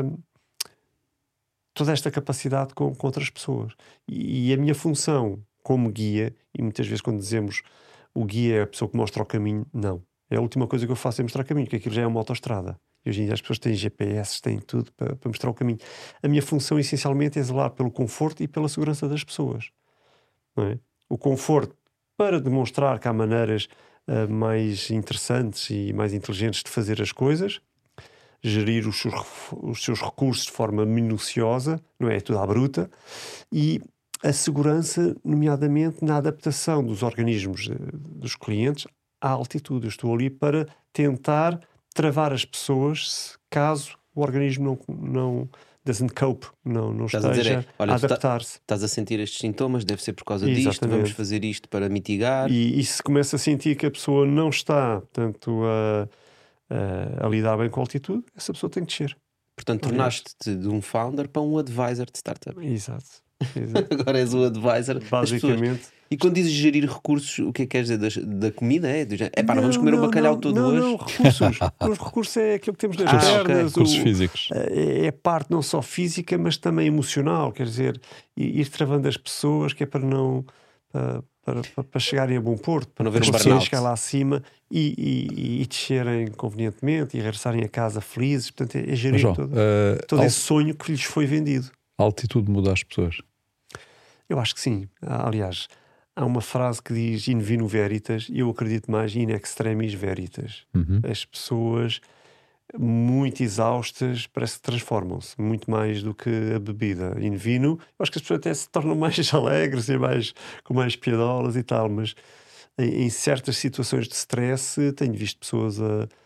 toda esta capacidade com outras pessoas. E a minha função como guia, e muitas vezes quando dizemos o guia é a pessoa que mostra o caminho, não. É a última coisa que eu faço é mostrar o caminho, porque aquilo já é uma autoestrada. E hoje em dia as pessoas têm GPS, têm tudo para mostrar o caminho. A minha função essencialmente é zelar pelo conforto e pela segurança das pessoas. Não é? O conforto para demonstrar que há maneiras mais interessantes e mais inteligentes de fazer as coisas, gerir os seus recursos de forma minuciosa, não é tudo à bruta, e a segurança, nomeadamente na adaptação dos organismos dos clientes à altitude. Eu estou ali para tentar travar as pessoas caso o organismo não doesn't cope, não Estás a dizer, esteja a adaptar-se. Estás a sentir estes sintomas, deve ser por causa disto, vamos fazer isto para mitigar. E se começa a sentir que a pessoa não está, portanto, a lidar bem com a altitude, essa pessoa tem que descer. Portanto, tornaste-te de um founder para um advisor de startup. Exato. Agora és o advisor basicamente. das pessoas. E quando dizes gerir recursos, o que é que queres dizer da comida? Não, vamos comer o bacalhau todo hoje? Não, recursos. Os recursos é aquilo que temos nas pernas. Okay. Recursos físicos. É parte não só física, mas também emocional. Quer dizer, ir travando as pessoas, que é para não... Para chegarem a bom porto, para não ver conseguirem chegar lá acima e descerem convenientemente e regressarem a casa felizes. Portanto, é gerir todo esse sonho que lhes foi vendido. A altitude muda as pessoas? Eu acho que sim. Aliás, há uma frase que diz in vino veritas, e eu acredito mais in extremis veritas. As pessoas muito exaustas parece que transformam-se muito mais do que a bebida. In vino, eu acho que as pessoas até se tornam mais alegres e com mais piadolas e tal, mas em certas situações de stress tenho visto pessoas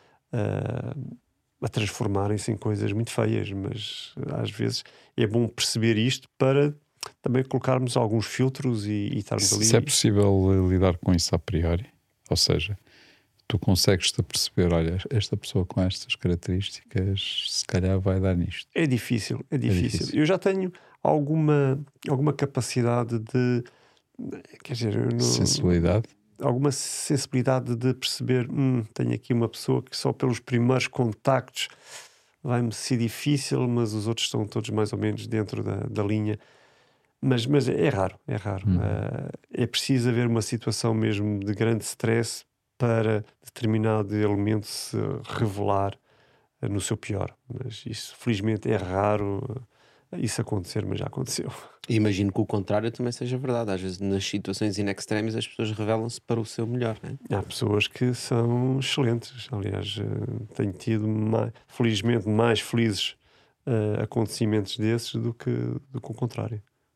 a transformarem-se em coisas muito feias, mas às vezes é bom perceber isto para também colocarmos alguns filtros e estarmos ali. Se é possível lidar com isso a priori, ou seja, tu consegues-te perceber, olha, esta pessoa com estas características se calhar vai dar nisto. É difícil. Eu já tenho alguma capacidade de, quer dizer, sensibilidade? Alguma sensibilidade de perceber, tenho aqui uma pessoa que só pelos primeiros contactos vai-me ser difícil, mas os outros estão todos mais ou menos dentro da linha. Mas é raro. É preciso haver uma situação mesmo de grande stress para determinado elemento se revelar no seu pior. Mas isso, felizmente, é raro isso acontecer, mas já aconteceu. E imagino que o contrário também seja verdade. Às vezes, nas situações in extremis, as pessoas revelam-se para o seu melhor, não é? Há pessoas que são excelentes. Aliás, tenho tido, felizmente, mais felizes acontecimentos desses do que o contrário.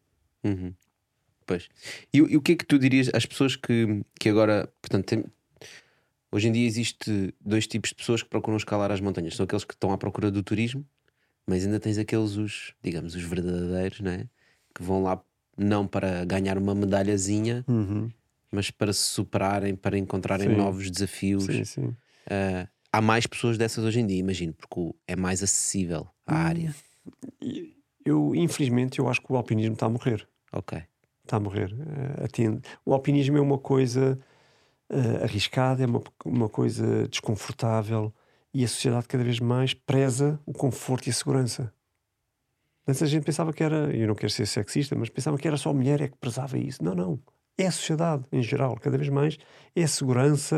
Pois. E o que é que tu dirias às pessoas que agora, portanto, hoje em dia existe dois tipos de pessoas que procuram escalar as montanhas. São aqueles que estão à procura do turismo, mas ainda tens aqueles, os verdadeiros, não é? Que vão lá não para ganhar uma medalhazinha, mas para se superarem, para encontrarem novos desafios. Sim. Há mais pessoas dessas hoje em dia, imagino, porque é mais acessível à área. Infelizmente, eu acho que o alpinismo está a morrer. Ok. Está a morrer. O alpinismo é uma coisa arriscada, é uma coisa desconfortável, e a sociedade cada vez mais preza o conforto e a segurança. Antes a gente pensava que era, eu não quero ser sexista, mas pensava que era só a mulher é que prezava isso. Não. É a sociedade em geral, cada vez mais é a segurança,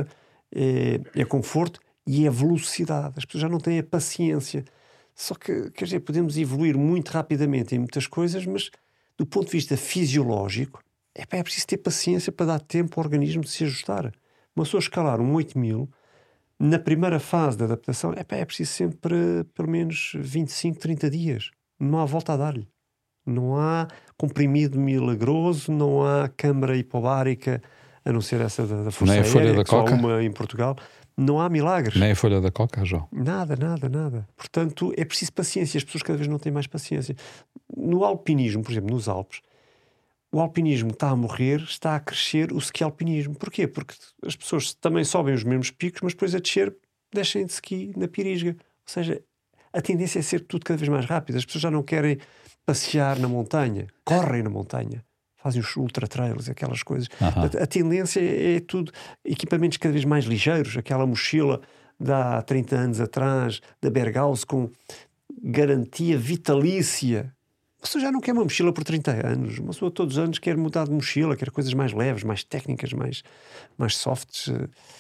é conforto e é a velocidade. As pessoas já não têm a paciência. Só que, quer dizer, podemos evoluir muito rapidamente em muitas coisas, mas do ponto de vista fisiológico, é preciso ter paciência para dar tempo ao organismo de se ajustar. Uma pessoa escalar um 8000, na primeira fase da adaptação, é preciso sempre pelo menos 25, 30 dias. Não há volta a dar-lhe. Não há comprimido milagroso, não há câmara hipobárica, a não ser essa da Força Nem a folha Aérea, da Coca. só uma em Portugal. Não há milagres. Nem a folha da Coca, João. Nada. Portanto, é preciso paciência. As pessoas cada vez não têm mais paciência. No alpinismo, por exemplo, nos Alpes, o alpinismo está a morrer, está a crescer o ski-alpinismo. Porquê? Porque as pessoas também sobem os mesmos picos, mas depois a descer descem de ski na Pirisga. Ou seja, a tendência é ser tudo cada vez mais rápido. As pessoas já não querem passear na montanha, correm na montanha, fazem os ultra-trails, aquelas coisas. A tendência é tudo equipamentos cada vez mais ligeiros. Aquela mochila de há 30 anos atrás, da Berghaus, com garantia vitalícia. A pessoa já não quer uma mochila por 30 anos. Uma pessoa todos os anos quer mudar de mochila, quer coisas mais leves, mais técnicas, mais softs.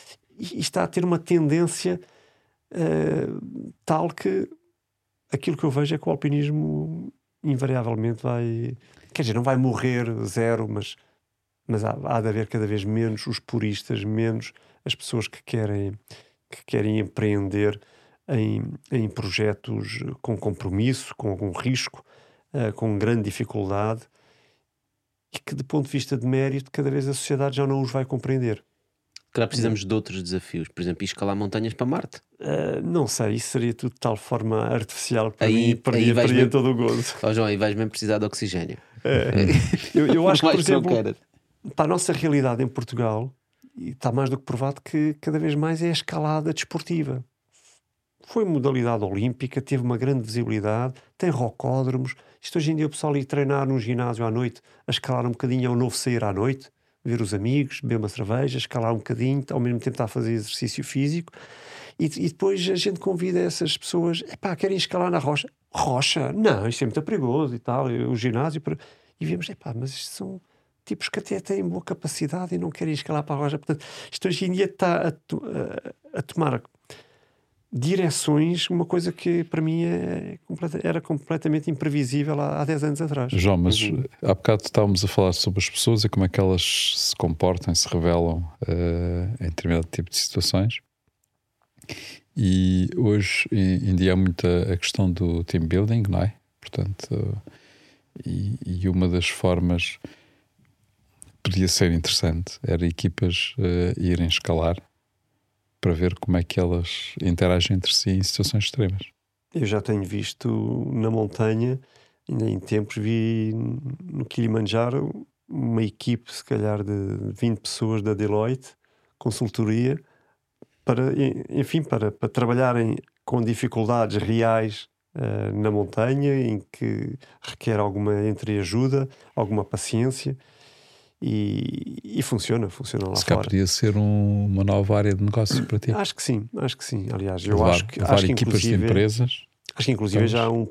E está a ter uma tendência tal que aquilo que eu vejo é que o alpinismo invariavelmente vai... Quer dizer, não vai morrer zero, mas há de haver cada vez menos os puristas, menos as pessoas que querem empreender em projetos com compromisso, com algum risco, com grande dificuldade, e que, do ponto de vista de mérito, cada vez a sociedade já não os vai compreender. calhar precisamos de outros desafios, por exemplo, ir escalar montanhas para Marte. Não sei, isso seria tudo de tal forma artificial que para Aí mim perdia todo o gozo. João, aí vais mesmo precisar de oxigênio. Eu acho que, por Mais exemplo, não queres. para a nossa realidade em Portugal, e está mais do que provado que cada vez mais é a escalada desportiva. Foi modalidade olímpica, teve uma grande visibilidade, tem rocódromos. Isto hoje em dia o pessoal ir treinar num ginásio à noite, a escalar um bocadinho é o novo sair à noite, ver os amigos, beber uma cerveja, escalar um bocadinho, ao mesmo tempo tentar fazer exercício físico. E depois a gente convida essas pessoas, querem escalar na rocha? Rocha? Não, isto é muito perigoso e tal, o ginásio. E vemos, mas isto são tipos que até têm boa capacidade e não querem escalar para a rocha. Portanto, isto hoje em dia está a tomar direções, uma coisa que para mim era completamente imprevisível há 10 anos atrás. João, mas há bocado estávamos a falar sobre as pessoas e como é que elas se comportam, se revelam em determinado tipo de situações. E hoje em dia há muita a questão do team building, não é? Portanto, e uma das formas podia ser interessante era equipas irem escalar para ver como é que elas interagem entre si em situações extremas. Eu já tenho visto na montanha, ainda em tempos vi no Kilimanjaro uma equipe, se calhar de 20 pessoas da Deloitte, consultoria, para trabalharem com dificuldades reais na montanha, em que requer alguma entreajuda, alguma paciência. E funciona lá se cá fora. Podia ser uma nova área de negócio para ti. Acho que sim. Aliás, acho que equipas de empresas. Acho que inclusive já há um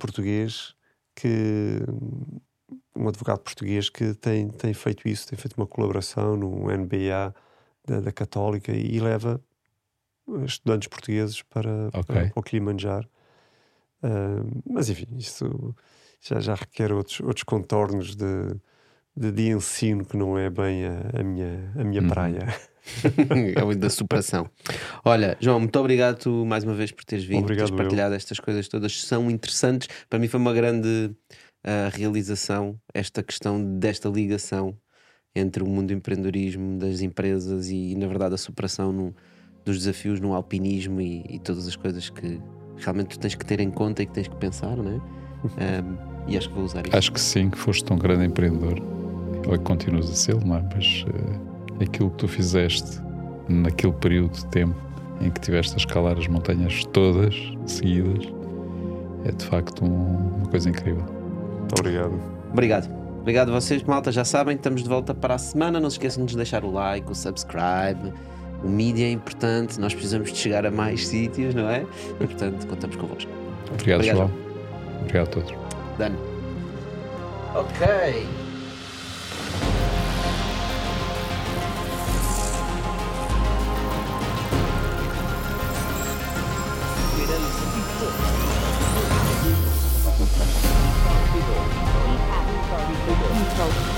advogado português que tem feito isso, tem feito uma colaboração no NBA da Católica e leva estudantes portugueses para o Kilimanjaro. Mas enfim, isso já requer outros contornos de ensino que não é bem a minha praia. É muito da superação. Olha, João, muito obrigado mais uma vez por teres vindo, por teres partilhado estas coisas todas, são interessantes. Para mim foi uma grande realização esta questão desta ligação entre o mundo do empreendedorismo, das empresas e na verdade a superação dos desafios no alpinismo e todas as coisas que realmente tu tens que ter em conta e que tens que pensar, não é? E acho que vou usar isso. Acho que sim, que foste um grande empreendedor. Ou que continuas a ser, não é? Mas aquilo que tu fizeste naquele período de tempo em que tiveste a escalar as montanhas todas seguidas é de facto uma coisa incrível. Muito obrigado. Obrigado a vocês, malta. Já sabem, estamos de volta para a semana. Não se esqueçam de nos deixar o like, o subscribe. O mídia é importante, nós precisamos de chegar a mais sítios, não é? E portanto, contamos convosco. Obrigado, João. Obrigado a todos. Dano. Ok. Control.